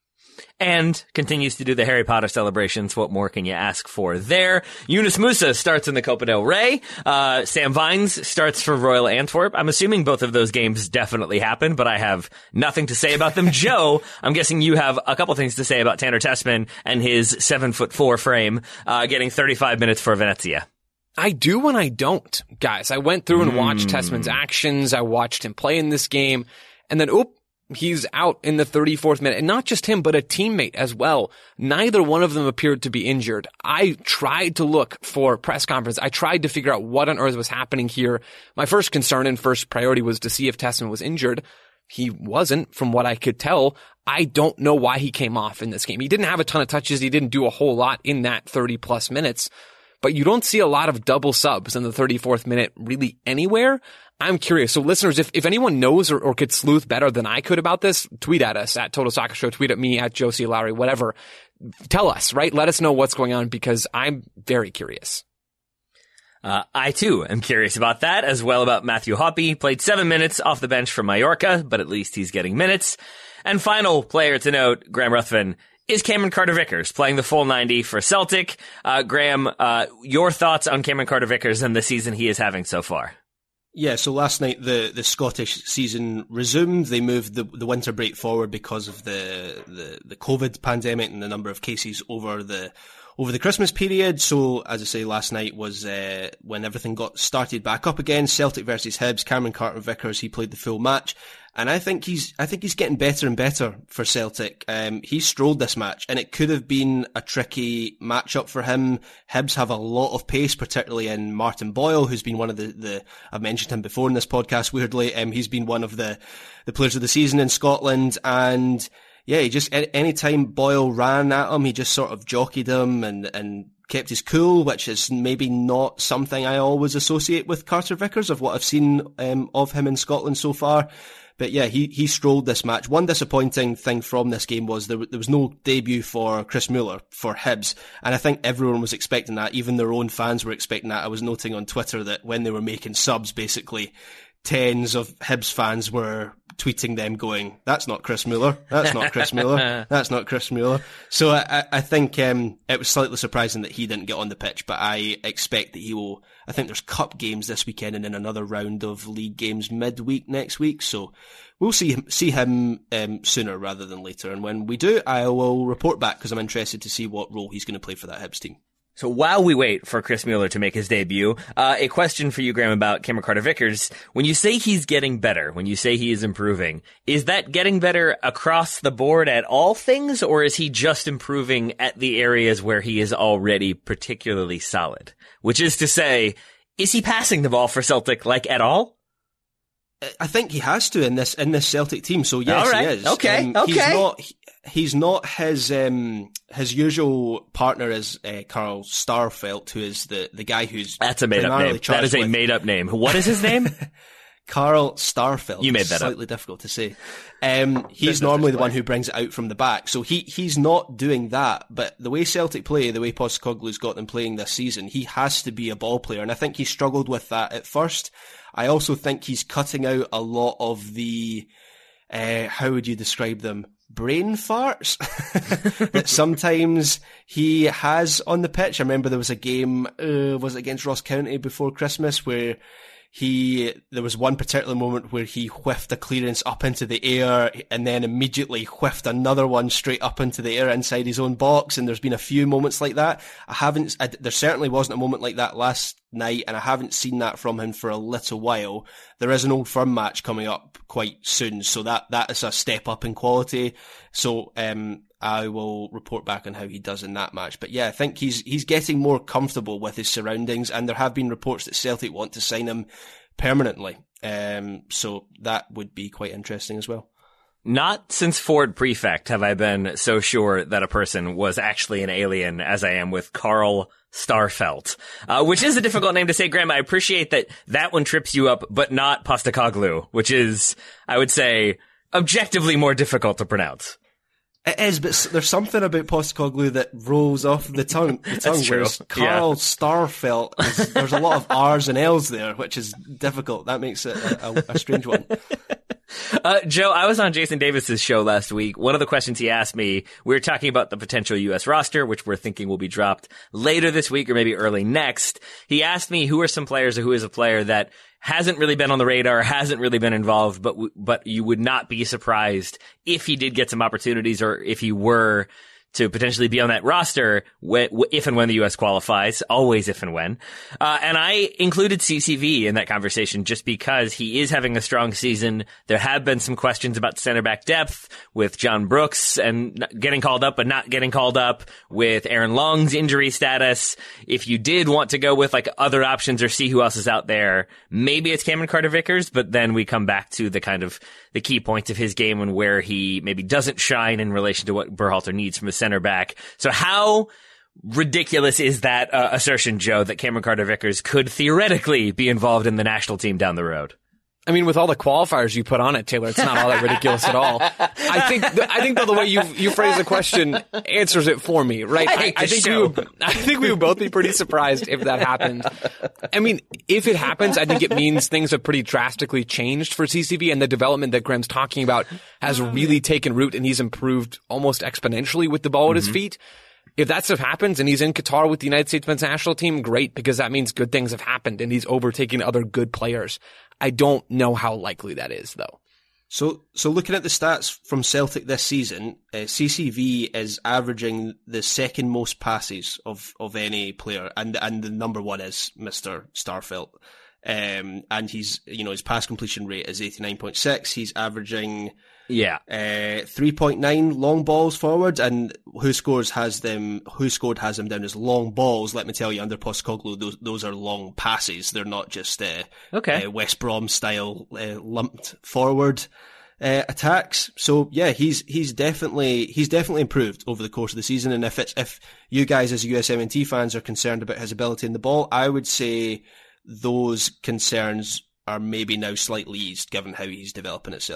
And continues to do the Harry Potter celebrations. What more can you ask for there? Yunus Musa starts in the Copa del Rey. Uh, Sam Vines starts for Royal Antwerp. I'm assuming both of those games definitely happened, but I have nothing to say about them. Joe, I'm guessing you have a couple things to say about Tanner Tessman and his seven foot four frame, uh, getting thirty-five minutes for Venezia. I do and I don't, guys. I went through and watched mm. Tessman's actions. I watched him play in this game, and then, oop, he's out in the thirty-fourth minute. And not just him, but a teammate as well. Neither one of them appeared to be injured. I tried to look for press conference. I tried to figure out what on earth was happening here. My first concern and first priority was to see if Tessman was injured. He wasn't, from what I could tell. I don't know why he came off in this game. He didn't have a ton of touches. He didn't do a whole lot in that thirty plus minutes. But you don't see a lot of double subs in the thirty-fourth minute really anywhere. I'm curious. So listeners, if, if anyone knows or, or could sleuth better than I could about this, tweet at us at Total Soccer Show, tweet at me at Josie Lowry, whatever. Tell us, right? Let us know what's going on because I'm very curious. Uh, I too am curious about that, as well about Matthew Hoppe. Played seven minutes off the bench for Mallorca, but at least he's getting minutes. And final player to note, Graham Ruthven, is Cameron Carter-Vickers playing the full ninety for Celtic. Uh, Graham, uh, your thoughts on Cameron Carter-Vickers and the season he is having so far? Yeah, so last night the, the Scottish season resumed. They moved the, the winter break forward because of the, the, the COVID pandemic and the number of cases over the over the Christmas period. So, as I say, last night was uh, when everything got started back up again. Celtic versus Hibs. Cameron Carter-Vickers, he played the full match. And I think he's, I think he's getting better and better for Celtic. Um, he strolled this match and it could have been a tricky matchup for him. Hibs have a lot of pace, particularly in Martin Boyle, who's been one of the, the, I've mentioned him before in this podcast, weirdly. Um, he's been one of the, the players of the season in Scotland. And yeah, he just, any time Boyle ran at him, he just sort of jockeyed him and, and kept his cool, which is maybe not something I always associate with Carter-Vickers of what I've seen, um, of him in Scotland so far. But yeah, he, he strolled this match. One disappointing thing from this game was there, there was no debut for Chris Mueller for Hibs. And I think everyone was expecting that. Even their own fans were expecting that. I was noting on Twitter that when they were making subs, basically tens of Hibs fans were tweeting them going, that's not Chris Mueller, that's not Chris Mueller, that's not Chris Mueller. So I, I think um, it was slightly surprising that he didn't get on the pitch, but I expect that he will. I think there's cup games this weekend and then another round of league games midweek next week, so we'll see him, see him um, sooner rather than later. And when we do, I will report back because I'm interested to see what role he's going to play for that Hibs team. So while we wait for Chris Mueller to make his debut, uh, a question for you, Graham, about Cameron Carter-Vickers. When you say he's getting better, when you say he is improving, is that getting better across the board at all things, or is he just improving at the areas where he is already particularly solid? Which is to say, is he passing the ball for Celtic, like, at all? I think he has to in this in this Celtic team, so yes, all right. he is. Okay, um, okay. He's not, he, he's not his um, his usual partner is uh, Carl Starfelt, who is the, the guy who's That's a made-up name. That is a with... made-up name. What is his name? Carl Starfelt. You made that Slightly up. difficult to say. Um, he's normally the one who brings it out from the back, so he he's not doing that. But the way Celtic play, the way Postecoglou's got them playing this season, he has to be a ball player, and I think he struggled with that at first. I also think he's cutting out a lot of the, uh, how would you describe them? Brain farts that sometimes he has on the pitch. I remember there was a game, uh, was it against Ross County before Christmas, where he, there was one particular moment where he whiffed a clearance up into the air and then immediately whiffed another one straight up into the air inside his own box. And there's been a few moments like that. I haven't, I, there certainly wasn't a moment like that last night, and I haven't seen that from him for a little while. There is an Old Firm match coming up quite soon, so that, that is a step up in quality. So, um, I will report back on how he does in that match. But yeah, I think he's he's getting more comfortable with his surroundings, and there have been reports that Celtic want to sign him permanently. Um, so that would be quite interesting as well. Not since Ford Prefect have I been so sure that a person was actually an alien as I am with Carl Starfelt, uh, which is a difficult name to say, Graham. I appreciate that that one trips you up, but not Postecoglu, which is, I would say, objectively more difficult to pronounce. It is, but there's something about Postecoglu that rolls off the tongue. The tongue That's true. Whereas Carl Yeah. Starfelt, is, there's a lot of R's and L's there, which is difficult. That makes it a, a, a strange one. Uh, Joe, I was on Jason Davis's show last week. One of the questions he asked me, we were talking about the potential U S roster, which we're thinking will be dropped later this week or maybe early next. He asked me who are some players or who is a player that hasn't really been on the radar, hasn't really been involved, but w- but you would not be surprised if he did get some opportunities or if he were to potentially be on that roster wh- if and when the U S qualifies, always if and when. Uh, and I included C C V in that conversation just because he is having a strong season. There have been some questions about center back depth with John Brooks and getting called up but not getting called up, with Aaron Long's injury status. If you did want to go with like other options or see who else is out there, maybe it's Cameron Carter-Vickers, but then we come back to the kind of the key points of his game and where he maybe doesn't shine in relation to what Berhalter needs from a center back. So how ridiculous is that uh, assertion, Joe, that Cameron Carter-Vickers could theoretically be involved in the national team down the road? I mean, with all the qualifiers you put on it, Taylor, it's not all that ridiculous at all. I think, th- I think though the way you you phrase the question answers it for me, right? I, I, hate I the think show. we would, I think we would both be pretty surprised if that happened. I mean, if it happens, I think it means things have pretty drastically changed for C C V, and the development that Graham's talking about has really taken root, and he's improved almost exponentially with the ball at his feet. If that stuff happens and he's in Qatar with the United States men's national team, great, because that means good things have happened and he's overtaking other good players. I don't know how likely that is, though. So, so looking at the stats from Celtic this season, uh, C C V is averaging the second most passes of, of any player, and and the number one is Mister Starfelt. Um, and he's, you know, his pass completion rate is eighty-nine point six. He's averaging Yeah. uh, three point nine long balls forward, and Who Scores has them, Who Scored has them down as long balls. Let me tell you, under Postecoglu, those, those are long passes. They're not just, uh, Okay. uh, West Brom style, uh, lumped forward, uh, attacks. So yeah, he's, he's definitely, he's definitely improved over the course of the season. And if it's, if you guys as U S M N T fans are concerned about his ability in the ball, I would say those concerns are maybe now slightly eased given how he's developing at Celtic.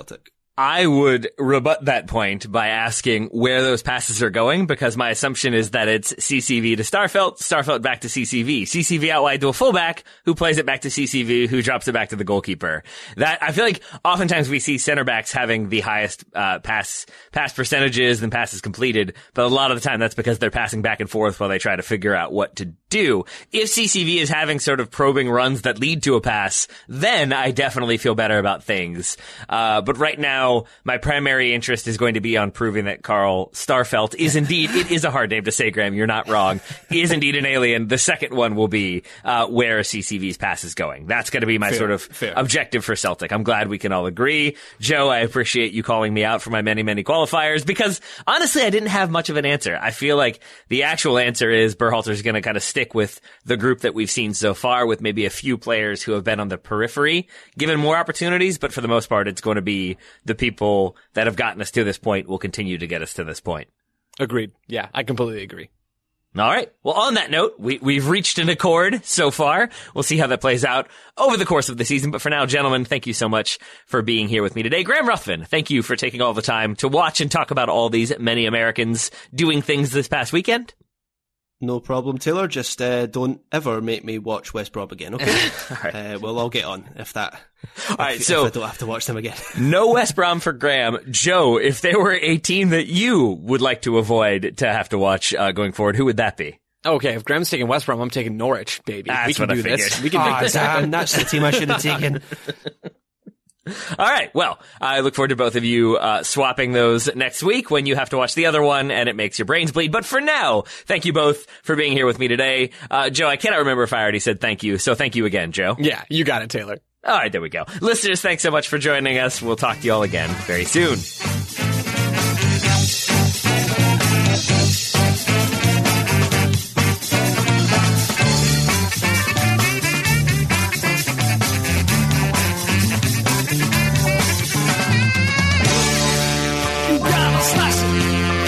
I would rebut that point by asking where those passes are going, because my assumption is that it's C C V to Starfelt, Starfelt back to C C V, C C V out wide to a fullback, who plays it back to C C V, who drops it back to the goalkeeper. That, I feel like oftentimes we see center backs having the highest uh, pass pass percentages and passes completed, but a lot of the time that's because they're passing back and forth while they try to figure out what to do. If C C V is having sort of probing runs that lead to a pass, then I definitely feel better about things. Uh, but right now, my primary interest is going to be on proving that Carl Starfelt is indeed, it is a hard name to say, Graham, you're not wrong, is indeed an alien. The second one will be uh, where C C V's pass is going. That's going to be my fair, sort of fair. objective for Celtic. I'm glad we can all agree. Joe, I appreciate you calling me out for my many, many qualifiers, because honestly, I didn't have much of an answer. I feel like the actual answer is Berhalter's going to kind of stick with the group that we've seen so far, with maybe a few players who have been on the periphery, given more opportunities, but for the most part, it's going to be the people that have gotten us to this point will continue to get us to this point. Agreed. Yeah, I completely agree. All right. Well, on that note, we, we've reached an accord so far. We'll see how that plays out over the course of the season. But for now, gentlemen, thank you so much for being here with me today. Graham Ruthven, thank you for taking all the time to watch and talk about all these many Americans doing things this past weekend. No problem, Taylor. Just uh, don't ever make me watch West Brom again, okay? All right. Uh, well, I'll get on if that. All right, if, so if I don't have to watch them again. No West Brom for Graham. Joe, if there were a team that you would like to avoid to have to watch uh, going forward, who would that be? Okay, if Graham's taking West Brom, I'm taking Norwich, baby. That's we can what I do this. figured. We can Ah, make this damn, happen. that's the team I should have taken. All right. Well, I look forward to both of you uh, swapping those next week when you have to watch the other one and it makes your brains bleed. But for now, thank you both for being here with me today. Uh, Joe, I cannot remember if I already said thank you. So thank you again, Joe. Yeah, you got it, Taylor. All right. There we go. Listeners, thanks so much for joining us. We'll talk to you all again very soon. You gotta slice it.